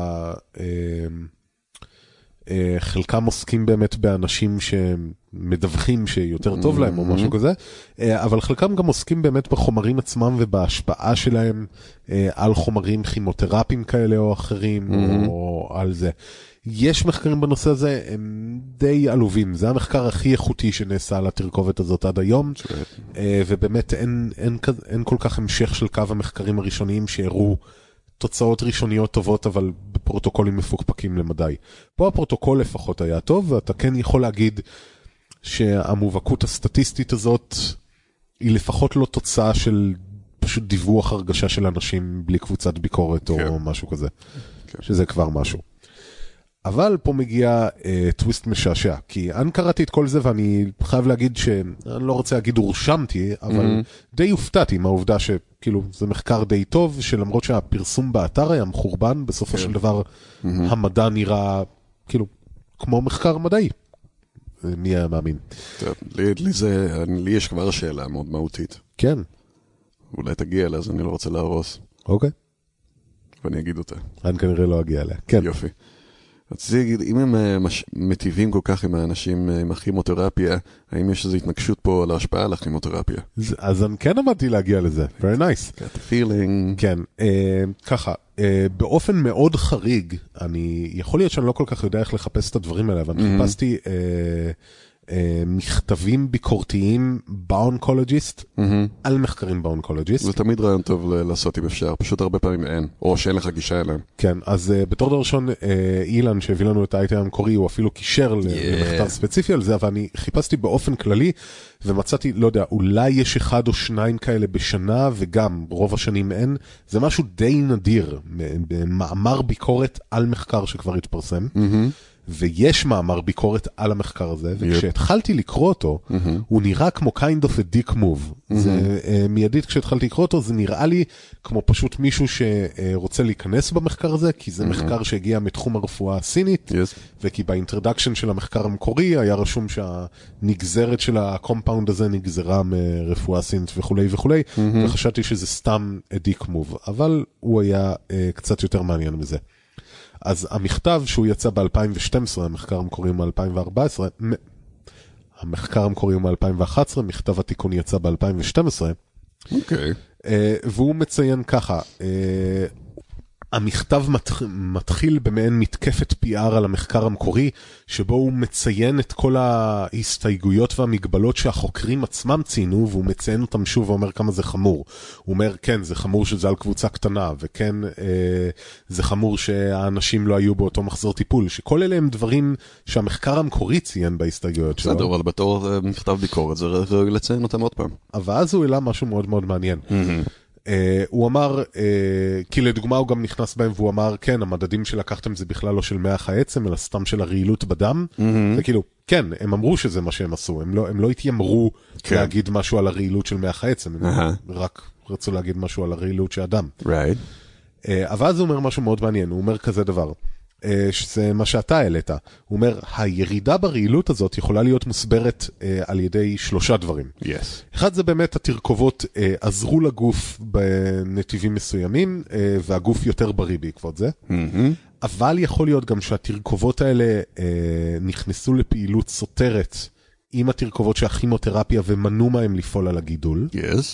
חלקם עוסקים באמת באנשים שמדווחים שיותר טוב להם או משהו כזה, אבל חלקם גם עוסקים באמת בחומרים עצמם ובהשפעה שלהם על חומרים כימותרפיים כאלה או אחרים או על זה. יש מחקרים בנושא הזה, הם די עלובים, זה המחקר הכי איכותי שנעשה על התרכובת הזאת עד היום, ובאמת אין כל כך המשך של קו המחקרים הראשוניים שהראו תוצאות ראשוניות טובות, אבל בפרוטוקולים מפוקפקים למדי. פה הפרוטוקול לפחות היה טוב, ואתה כן יכול להגיד שהמובהקות הסטטיסטית הזאת היא לפחות לא תוצאה של פשוט דיווח הרגשה של אנשים בלי קבוצת ביקורת או משהו כזה, שזה כבר משהו. אבל פה מגיע טוויסט משעשע, כי אני קראתי את כל זה ואני חייב להגיד שאני לא רוצה להגיד הורשמתי, אבל די הופתעתי מהעובדה שכאילו זה מחקר די טוב, שלמרות שהפרסום באתר היה מחורבן, בסופו של דבר המדע נראה כאילו כמו מחקר מדעי. מי היה מאמין? לי יש כבר שאלה מאוד מהותית. כן. אולי תגיע אליה, אז אני לא רוצה להרוס. אוקיי. ואני אגיד אותה. אני כנראה לא אגיע אליה. כן. יופי. רציתי להגיד, אם הם מטיבים כל כך עם האנשים עם הכימותרפיה, האם יש איזו התנגשות פה על ההשפעה על הכימותרפיה? אז אני כן עמדתי להגיע לזה, very nice. Got the feeling. כן, ככה, באופן מאוד חריג, יכול להיות שאני לא כל כך יודע איך לחפש את הדברים האלה, אבל חיפשתי מכתבים ביקורתיים באונקולוגיסט, על מחקרים באונקולוגיסט. זה תמיד רעיון טוב לעשות אם אפשר, פשוט הרבה פעמים אין, או שאין לך גישה אליהם. כן, אז בתור דבר ראשון, אילן שהביא לנו את האייטם המקורי, הוא אפילו קישר למחקר ספציפי על זה, אבל אני חיפשתי באופן כללי, ומצאתי, לא יודע, אולי יש 1 או 2 כאלה בשנה, וגם רוב השנים אין, זה משהו די נדיר, מאמר ביקורת על מחקר שכר התפרסם, ויש מאמר ביקורת על המחקר הזה, וכשהתחלתי לקרוא אותו, הוא נראה כמו kind of a dick move. זה מיידית כשהתחלתי לקרוא אותו, זה נראה לי כמו פשוט מישהו שרוצה להיכנס במחקר הזה, כי זה מחקר שהגיע מתחום הרפואה הסינית, וכי באינטרדקשן של המחקר המקורי היה רשום שהנגזרת של הקומפאונד הזה נגזרה מרפואה סינית וכו' וכו', וחשבתי שזה סתם a dick move, אבל הוא היה קצת יותר מעניין מזה. אז המכתב שהוא יצא ב-2012, המחקר המקורי הוא מ-2014, המחקר המקורי הוא מ-2011, מכתב התיקון יצא ב-2012. אוקיי. והוא מציין ככה, המכתב מתחיל במעין מתקפת PR על המחקר המקורי, שבו הוא מציין את כל ההסתייגויות והמגבלות שהחוקרים עצמם ציינו, והוא מציין אותם שוב ואומר כמה זה חמור. הוא אומר, כן, זה חמור שזה על קבוצה קטנה, וכן, זה חמור שהאנשים לא היו באותו מחזור טיפול, שכל אלה הם דברים שהמחקר המקורי ציין בהסתייגויות שלו. בסדר, אבל בתור מכתב ביקורת, זה ראוי לציין אותם עוד פעם. אבל אז הוא העלה משהו מאוד מאוד מעניין. הוא אמר, כי לדוגמה הוא גם נכנס בהם והוא אמר, כן, המדדים שלקחתם זה בכלל לא של מח העצם, אלא סתם של הרעילות בדם. וכאילו, כן, הם אמרו שזה מה שהם עשו, הם לא התיימרו להגיד משהו על הרעילות של מח העצם, הם רק רצו להגיד משהו על הרעילות של הדם. אבל אז הוא אומר משהו מאוד מעניין, הוא אומר כזה דבר. שזה מה שאתה העלית. הוא אומר, הירידה ברעילות הזאת יכולה להיות מוסברת על ידי 3 דברים. אחד זה באמת התרכובות עזרו לגוף בנתיבים מסוימים, והגוף יותר בריא בעקבות זה. אבל יכול להיות גם שהתרכובות האלה נכנסו לפעילות סותרת עם התרכובות של הכימותרפיה ומנעו מהם לפעול על הגידול.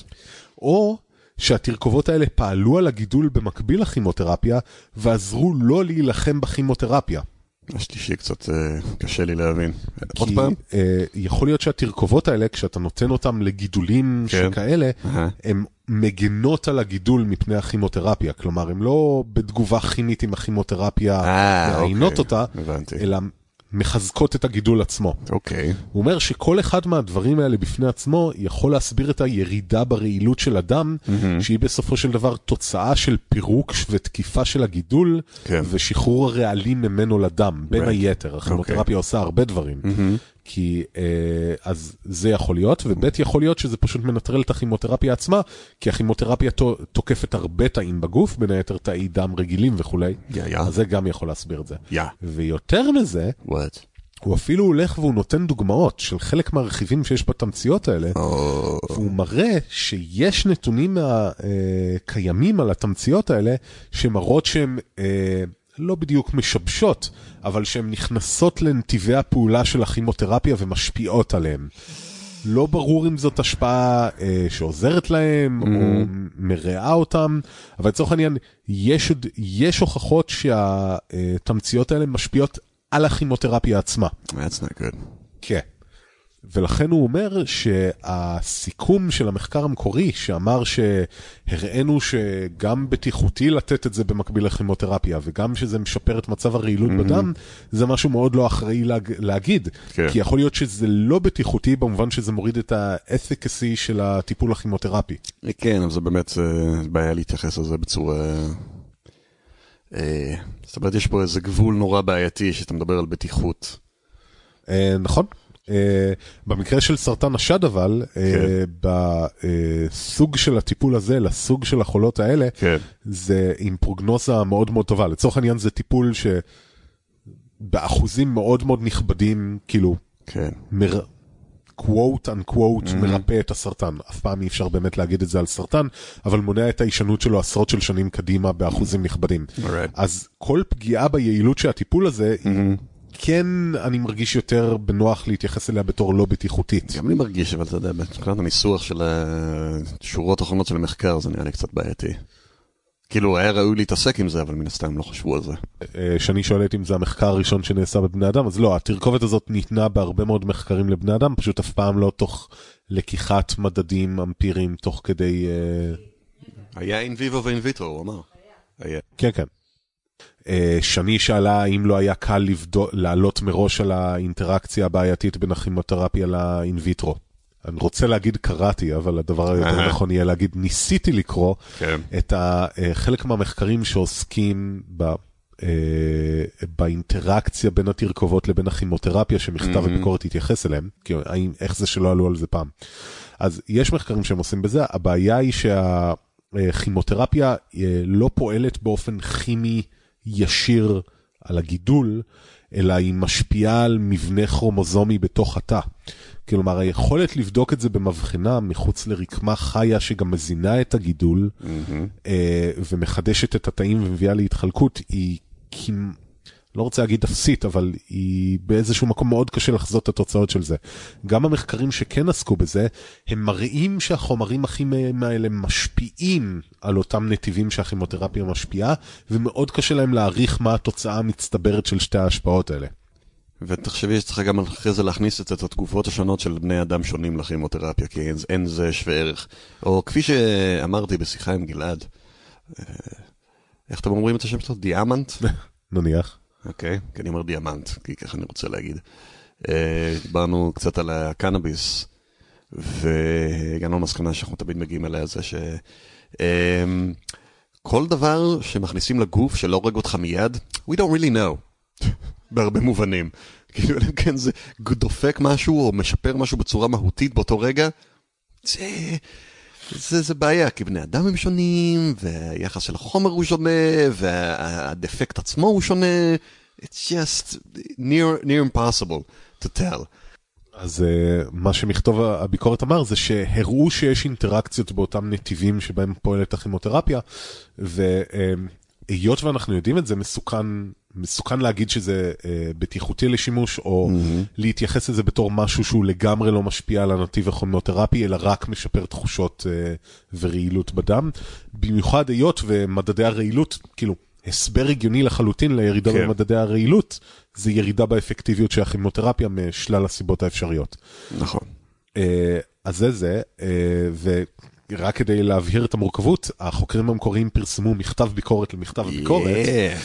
או שהתרכובות האלה פעלו על הגידול במקביל לכימותרפיה, ועזרו לא להילחם בכימותרפיה. השלישי קצת קשה לי להבין. עוד פעם? יכול להיות שהתרכובות האלה, כשאתה נותן אותם לגידולים שכאלה, הן מגנות על הגידול מפני הכימותרפיה. כלומר, הן לא בתגובה כימית עם הכימותרפיה מעיינות אותה, אלא מחזקות את הגידול עצמו. אוקיי. הוא אומר שכל אחד מהדברים האלה בפני עצמו יכול להסביר את הירידה ברעילות של אדם, שהיא בסופו של דבר תוצאה של פירוק ותקיפה של הגידול, ושחרור הרעלים ממנו לדם, בין היתר. הכימותרפיה עושה הרבה דברים. כי אז זה יכול להיות, ובית יכול להיות שזה פשוט מנטרל את הכימותרפיה עצמה, כי הכימותרפיה תוקפת הרבה תאים בגוף, בין היתר תאי דם רגילים וכולי, אז זה גם יכול להסביר את זה. ויותר מזה, הוא אפילו הולך והוא נותן דוגמאות של חלק מהרכיבים שיש בתמציות האלה, והוא מראה שיש נתונים קיימים על התמציות האלה, שמראות שהם לא בדיוק משבשות, אבל שהן נכנסות לנתיבי הפעולה של הכימותרפיה ומשפיעות עליהם. לא ברור אם זאת השפעה שעוזרת להם, או מראה אותם, אבל לצורך העניין, יש הוכחות שהתמציות האלה משפיעות על הכימותרפיה עצמה. That's not good. כן. ולכן הוא אומר שהסיכום של המחקר המקורי, שאמר שהראינו שגם בטיחותי לתת את זה במקביל לכימותרפיה, וגם שזה משפר את מצב הרעילות בדם, זה משהו מאוד לא אחראי להגיד. כי יכול להיות שזה לא בטיחותי, במובן שזה מוריד את האפיקסי של הטיפול הכימותרפי. כן, אבל זה באמת בעיה להתייחס לזה בצורה... זאת אומרת, יש פה איזה גבול נורא בעייתי שאתה מדבר על בטיחות. נכון. במקרה של סרטן השד אבל, בסוג של הטיפול הזה, לסוג של החולות האלה, זה עם פרוגנוזה מאוד מאוד טובה. לצורך העניין זה טיפול שבאחוזים מאוד מאוד נכבדים, כאילו, קוואט אנקוואט מרפא את הסרטן. אף פעם אי אפשר באמת להגיד את זה על סרטן, אבל מונע את ההישנות שלו עשרות של שנים קדימה באחוזים נכבדים. אז כל פגיעה ביעילות שהטיפול הזה, כן אני מרגיש יותר בנוח להתייחס אליה בתור לא בטיחותית. גם אני מרגיש, אבל אתה יודע, מבחינת הניסוח של השורות האחרונות של המחקר, זה נראה לי קצת בעייתי. כאילו, היה ראוי להתעסק עם זה, אבל מן הסתם לא חשבו על זה. שאני שואלת אם זה המחקר הראשון שנעשה בבני אדם, אז לא, התרכובת הזאת ניתנה בהרבה מאוד מחקרים לבני אדם, פשוט אף פעם לא תוך לקיחת מדדים אמפיריים, תוך כדי... היה אין ויבו ואין ויטרו, הוא אמר. כן, כן. שני שאלה אם לא היה קל לעלות מראש על האינטראקציה הבעייתית בין הכימותרפיה לאין ויטרו. אני רוצה להגיד קראתי, אבל הדבר היותר נכון יהיה להגיד, ניסיתי לקרוא את חלק מהמחקרים שעוסקים באינטראקציה בין התרכובות לבין הכימותרפיה, שמכתב הביקורת יתייחס אליהם, כי איך זה שלא עלו על זה פעם. אז יש מחקרים שהם עושים בזה, הבעיה היא שהכימותרפיה לא פועלת באופן כימי ישיר על הגידול, אלא היא משפיעה על מבנה כרומוזומי בתוך התא. כלומר, היכולת לבדוק את זה במבחנה מחוץ לרקמה חיה שגם מזינה את הגידול, ומחדשת את התאים ומביאה להתחלקות, היא, לא רוצה להגיד אפסית, אבל היא באיזשהו מקום מאוד קשה לחזות את התוצאות של זה. גם המחקרים שכן עסקו בזה, הם מראים שהחומרים הכימיים האלה משפיעים על אותם נתיבים שהכימותרפיה משפיעה, ומאוד קשה להם להעריך מה התוצאה המצטברת של שתי ההשפעות האלה. ותחשבי שצריך גם אחרי זה להכניס את התגובות השונות של בני אדם שונים לכימותרפיה, כי אין זה שווה ערך. או כפי שאמרתי בשיחה עם גלעד, איך אתם אומרים את השם שלו? דיאמנט? נניח. אוקיי, כי אני אומר דיאמנט, כי ככה אני רוצה להגיד. דיברנו קצת על הקנאביס, והגענו למסקנה שאנחנו תמיד מגיעים אליה, זה שכל דבר שמכניסים לגוף שלא הורג אותך מיד, we don't really know. בהרבה מובנים. כאילו, כן, זה דופק משהו או משפר משהו בצורה מהותית באותו רגע, זה בעיה, כי בני אדם הם שונים, והיחס של החומר הוא שונה, והדפקט עצמו הוא שונה. It's just near impossible to tell. אז מה שמכתוב הביקורת אמר זה שהראו שיש אינטראקציות באותם נתיבים שבהם פועלת הכימותרפיה, והיות ואנחנו יודעים את זה, מסוכן להגיד שזה בטיחותי לשימוש, או להתייחס לזה בתור משהו שהוא לגמרי לא משפיע על הנתיב הכימותרפי, אלא רק משפר תחושות ורעילות בדם. במיוחד היות ומדדי הרעילות, כאילו, הסבר הגיוני לחלוטין לירידה במדדי הרעילות, זה ירידה באפקטיביות של הכימותרפיה משלל הסיבות האפשריות. נכון. אז זה, ורק כדי להבהיר את המורכבות, החוקרים המקוריים פרסמו מכתב ביקורת למכתב הביקורת,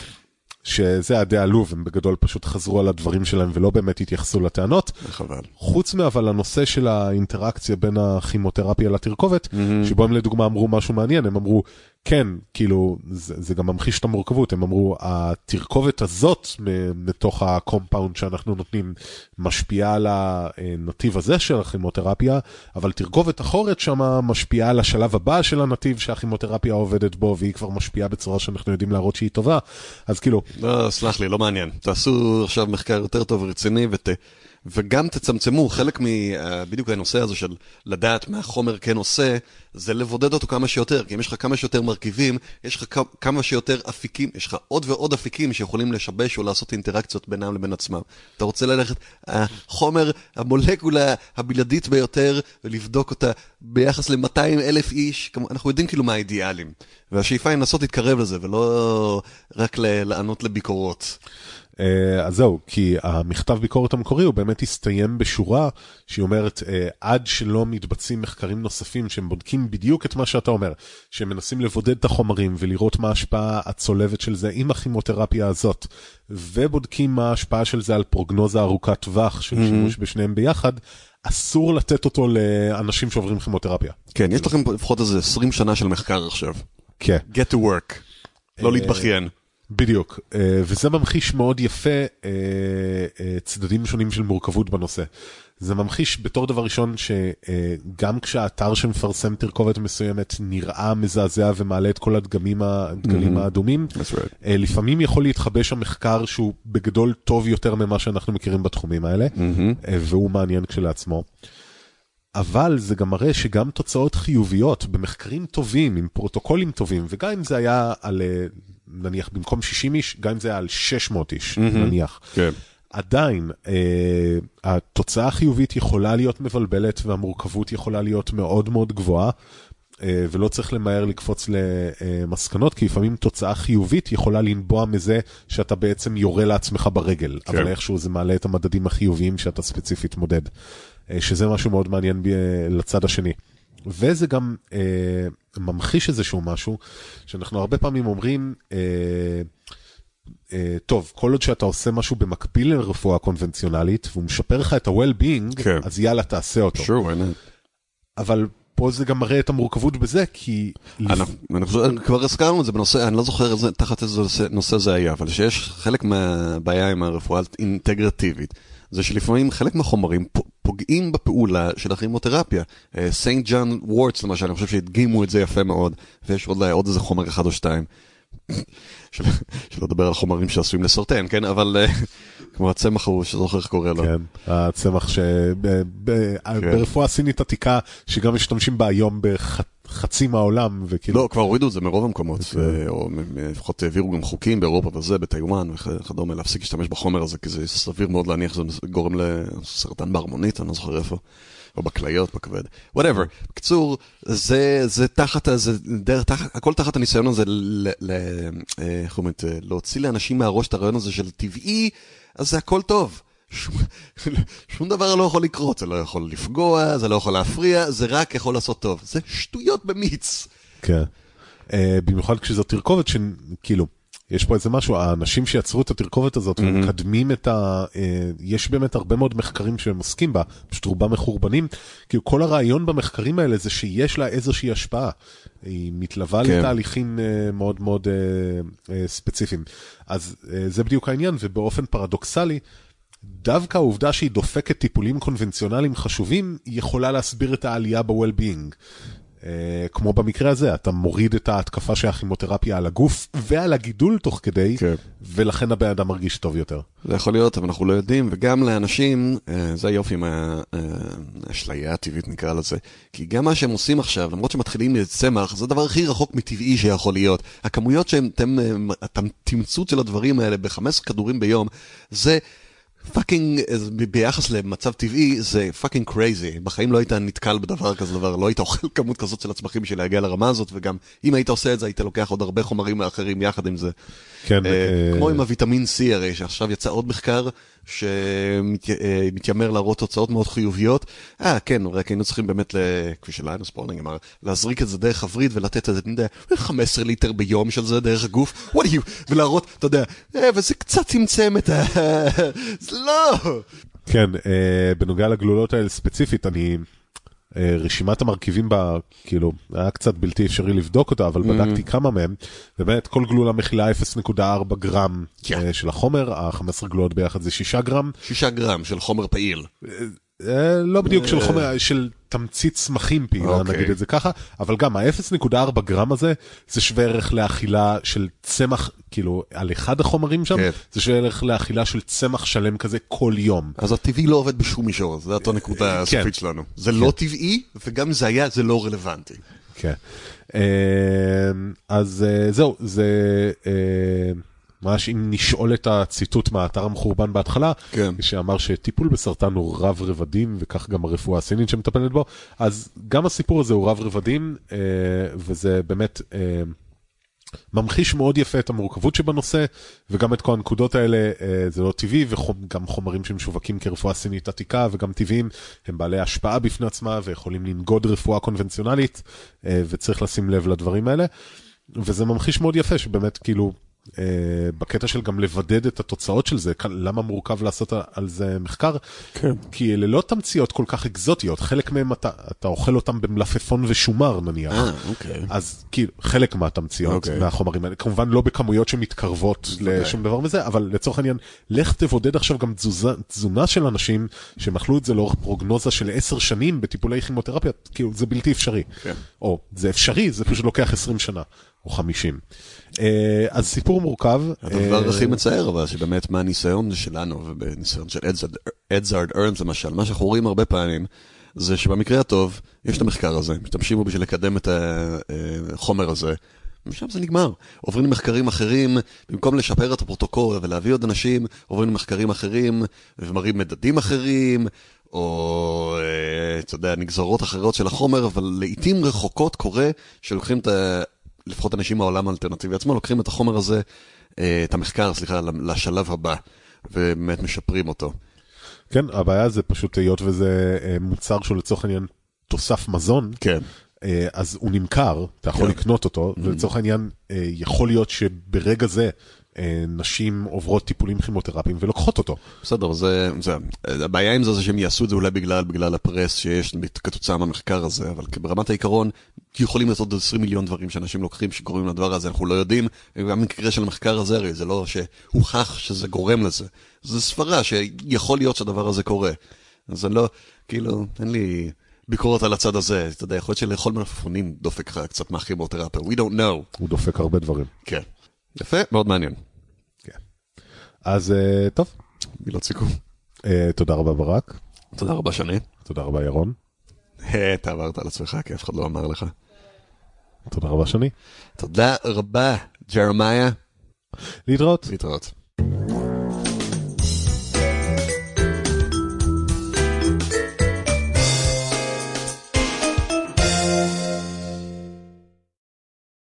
שזה הדעה עלוב, הם בגדול פשוט חזרו על הדברים שלהם ולא באמת התייחסו לטענות. חבל. חוץ מאבל הנושא של האינטראקציה בין הכימותרפיה לתרכובת, שבו הם לדוגמה אמרו משהו מעניין, הם אמרו, כן, כאילו, זה גם ממחיש את המורכבות, הם אמרו, התרכובת הזאת מתוך הקומפאונד שאנחנו נותנים, משפיעה על הנתיב הזה של הכימותרפיה, אבל תרכובת אחרת שמה משפיעה על השלב הבא של הנתיב שהכימותרפיה עובדת בו, והיא כבר משפיעה בצורה שאנחנו יודעים להראות שהיא טובה, אז כאילו... לא, סלח לי, לא מעניין. תעשו עכשיו מחקר יותר טוב ורציני, וגם תצמצמו חלק בדיוק הנושא הזה של לדעת מה החומר כן עושה, זה לבודד אותו כמה שיותר, כי אם יש לך כמה שיותר מרכיבים, יש לך כמה שיותר אפיקים, יש לך עוד ועוד אפיקים שיכולים לשבש או לעשות אינטראקציות בינם לבין עצמם. אתה רוצה ללכת, החומר, המולקולה הבלעדית ביותר, ולבדוק אותה ביחס ל-200,000 איש, אנחנו יודעים כאילו מה האידיאלים, והשאיפה היא לנסות להתקרב לזה, ולא רק לענות לביקורות. אז זהו, כי המכתב ביקורת המקורי הוא באמת הסתיים בשורה שהיא אומרת, עד שלא מתבצעים מחקרים נוספים שהם בודקים בדיוק את מה שאתה אומר, שהם מנסים לבודד את החומרים ולראות מה ההשפעה הצולבת של זה עם הכימותרפיה הזאת, ובודקים מה ההשפעה של זה על פרוגנוזה ארוכת טווח של שימוש בשניהם ביחד, אסור לתת אותו לאנשים שעוברים כימותרפיה. כן, יש לכם לפחות איזה 20 שנה של מחקר עכשיו. כן. Get to work. לא להתבכיין. בדיוק, וזה ממחיש מאוד יפה צדדים שונים של מורכבות בנושא. זה ממחיש בתור דבר ראשון שגם כשהאתר שמפרסם תרכובת מסוימת נראה מזעזע ומעלה את כל הדגלים האדומים, לפעמים יכול להתחבש המחקר שהוא בגדול טוב יותר ממה שאנחנו מכירים בתחומים האלה, והוא מעניין כשלעצמו. אבל זה גם מראה שגם תוצאות חיוביות במחקרים טובים, עם פרוטוקולים טובים, וגם אם זה היה על, נניח, במקום 60 איש, גם אם זה היה על 600 איש, נניח. כן. עדיין, התוצאה החיובית יכולה להיות מבלבלת, והמורכבות יכולה להיות מאוד מאוד גבוהה, ולא צריך למהר לקפוץ למסקנות, כי לפעמים תוצאה חיובית יכולה לנבוע מזה שאתה בעצם יורה לעצמך ברגל, כן. אבל איכשהו זה מעלה את המדדים החיוביים שאתה ספציפית מודד. שזה משהו מאוד מעניין לצד השני. וזה גם ממחיש איזשהו משהו, שאנחנו הרבה פעמים אומרים, טוב, כל עוד שאתה עושה משהו במקביל לרפואה קונבנציונלית, והוא משפר לך את ה-well-being, כן. אז יאללה, תעשה אותו. אבל פה זה גם מראה את המורכבות בזה, כי... כבר הזכרנו את זה בנושא, אני לא זוכר תחת איזה נושא זה היה, אבל שיש חלק מהבעיה עם הרפואה אינטגרטיבית, זה שלפעמים חלק מהחומרים פוגעים בפעולה של הכימותרפיה. סיינט ג'ון וורטס, למשל, אני חושב שהדגימו את זה יפה מאוד, ויש עוד איזה חומר אחד או שתיים, שלא לדבר על חומרים שעשויים לסרטן, כן? אבל כמו הצמח הוא, שזוכר איך קורא לו. כן, הצמח שברפואה הסינית עתיקה, שגם משתמשים בה היום בחצי מהעולם. לא, כבר הורידו את זה מרוב המקומות, או לפחות העבירו גם חוקים באירופה וזה, בטיואן וכדומה, להפסיק להשתמש בחומר הזה, כי זה סביר מאוד להניח שזה גורם לסרטן בהרמונית, אני לא זוכר איפה. או בכליות, בכבד, whatever. בקיצור, זה תחת, הכל תחת הניסיון הזה, איך אומרת, להוציא לאנשים מהראש את הרעיון הזה של טבעי, אז זה הכל טוב. שום דבר לא יכול לקרות, זה לא יכול לפגוע, זה לא יכול להפריע, זה רק יכול לעשות טוב. זה שטויות במיץ. כן. במיוחד כשזו תרכובת שכאילו, יש פה איזה משהו, האנשים שיצרו את התרכובת הזאת, ומקדמים את יש באמת הרבה מאוד מחקרים שהם עוסקים בה, פשוט רובם מחורבנים, כאילו כל הרעיון במחקרים האלה זה שיש לה איזושהי השפעה, היא מתלווה לתהליכים מאוד מאוד ספציפיים. אז זה בדיוק העניין, ובאופן פרדוקסלי, דווקא העובדה שהיא דופקת טיפולים קונבנציונליים חשובים, היא יכולה להסביר את העלייה ב-well-being. כמו במקרה הזה, אתה מוריד את ההתקפה של הכימותרפיה על הגוף ועל הגידול תוך כדי, ולכן הבן אדם מרגיש טוב יותר. זה יכול להיות, אבל אנחנו לא יודעים, וגם לאנשים, זה היופי מהאשליה הטבעית נקרא לזה, כי גם מה שהם עושים עכשיו, למרות שמתחילים לצמח, זה הדבר הכי רחוק מטבעי שיכול להיות. הכמויות התמצות של הדברים האלה ב-15 כדורים ביום, זה פאקינג, ביחס למצב טבעי, זה פאקינג קרייזי. בחיים לא היית נתקל בדבר כזה דבר, לא היית אוכל כמות כזאת של הצמחים בשביל להגיע לרמה הזאת, וגם אם היית עושה את זה, היית לוקח עוד הרבה חומרים אחרים יחד עם זה. כן. כמו עם הוויטמין C הרי, שעכשיו יצא עוד מחקר, שמתיימר להראות תוצאות מאוד חיוביות. כן, רק היינו צריכים באמת, כפי שליינוס פולינג אמר, להזריק את זה דרך הווריד ולתת את זה, 15 ליטר ביום של זה דרך הגוף, ולהראות, אתה יודע, וזה קצת צמצם את זה לא! כן, בנוגע לגלולות האלה ספציפית, רשימת המרכיבים בה, כאילו, היה קצת בלתי אפשרי לבדוק אותה, אבל בדקתי כמה מהם, ובאמת כל גלולה מכילה 0.4 גרם של החומר, ה-15 גלולות ביחד זה 6 גרם. 6 גרם של חומר פעיל. לא בדיוק של חומר, של תמצית צמחים פעילה, נגיד את זה ככה, אבל גם ה-0.4 גרם הזה, זה שווה ערך לאכילה של צמח, כאילו, על אחד החומרים שם, זה שווה ערך לאכילה של צמח שלם כזה כל יום. אז הטבעי לא עובד בשום מישור, זה אותו נקודה הסופית שלנו. זה לא טבעי, וגם זה היה, זה לא רלוונטי. כן. אז זהו, זה... ממש אם נשאול את הציטוט מהאתר המחורבן בהתחלה, שאמר שטיפול בסרטן הוא רב רבדים, וכך גם הרפואה הסינית שמטפלת בו, אז גם הסיפור הזה הוא רב רבדים, וזה באמת ממחיש מאוד יפה את המורכבות שבנושא, וגם את כל הנקודות האלה, זה לא טבעי, וגם חומרים שמשווקים כרפואה סינית עתיקה, וגם טבעיים, הם בעלי השפעה בפני עצמה, ויכולים לנגוד רפואה קונבנציונלית, וצריך לשים לב לדברים האלה, וזה ממחיש מאוד יפה שבאמת כאילו, בקטע של גם לבדד את התוצאות של זה, למה מורכב לעשות על זה מחקר? כן. כי אלה לא תמציות כל כך אקזוטיות, חלק מהם אתה אוכל אותם במלפפון ושומר נניח. אוקיי. אז כאילו, חלק מהתמציות, מהחומרים האלה, כמובן לא בכמויות שמתקרבות לשום דבר מזה, אבל לצורך העניין, לך תבודד עכשיו גם תזונה של אנשים, שהם אכלו את זה לאורך פרוגנוזה של 10 שנים בטיפולי כימותרפיה, כאילו זה בלתי אפשרי. או זה אפשרי, זה פשוט לוקח 20 שנה, או 50. אז סיפור מורכב. הדבר הכי מצער אבל שבאמת מה הניסיון שלנו, ובניסיון של אדזארד ארנס למשל, מה שאנחנו רואים הרבה פעמים, זה שבמקרה הטוב, יש את המחקר הזה, משתמשים בו בשביל לקדם את החומר הזה, ושם זה נגמר. עוברים למחקרים אחרים, במקום לשפר את הפרוטוקול ולהביא עוד אנשים, עוברים למחקרים אחרים, ומראים מדדים אחרים, או, אתה יודע, נגזרות אחרות של החומר, אבל לעתים רחוקות קורה שלוקחים לפחות אנשים מהעולם האלטרנטיבי עצמו, לוקחים את החומר הזה, את המחקר, סליחה, לשלב הבא, ובאמת משפרים אותו. כן, הבעיה זה פשוט היות וזה מוצר שהוא לצורך העניין תוסף מזון, כן. אז הוא נמכר, אתה יכול לקנות אותו, ולצורך העניין יכול להיות שברגע זה נשים עוברות טיפולים כימותרפיים ולוקחות אותו. בסדר, הבעיה עם זה שהם יעשו את זה אולי בגלל הפרס שיש כתוצאה מהמחקר הזה, אבל ברמת העיקרון יכולים לעשות 20 מיליון דברים שאנשים לוקחים שקוראים לדבר הזה, אנחנו לא יודעים, גם במקרה של המחקר הזה, הרי זה לא שהוכח שזה גורם לזה, זה סברה שיכול להיות שהדבר הזה קורה. אז אני לא, כאילו, אין לי ביקורת על הצד הזה, אתה יודע, יכול להיות שלאכול מלפפונים דופק לך קצת מהכימותרפיה, we don't know. הוא דופק הרבה דברים. כן. יפה, מאוד מעניין. כן. אז טוב. מילות סיכום. תודה רבה ברק. תודה רבה שני. תודה רבה ירון. אתה עברת על עצמך, כי אף אחד לא אמר לך. תודה רבה שני. תודה רבה, ג'רמיה. להתראות. להתראות.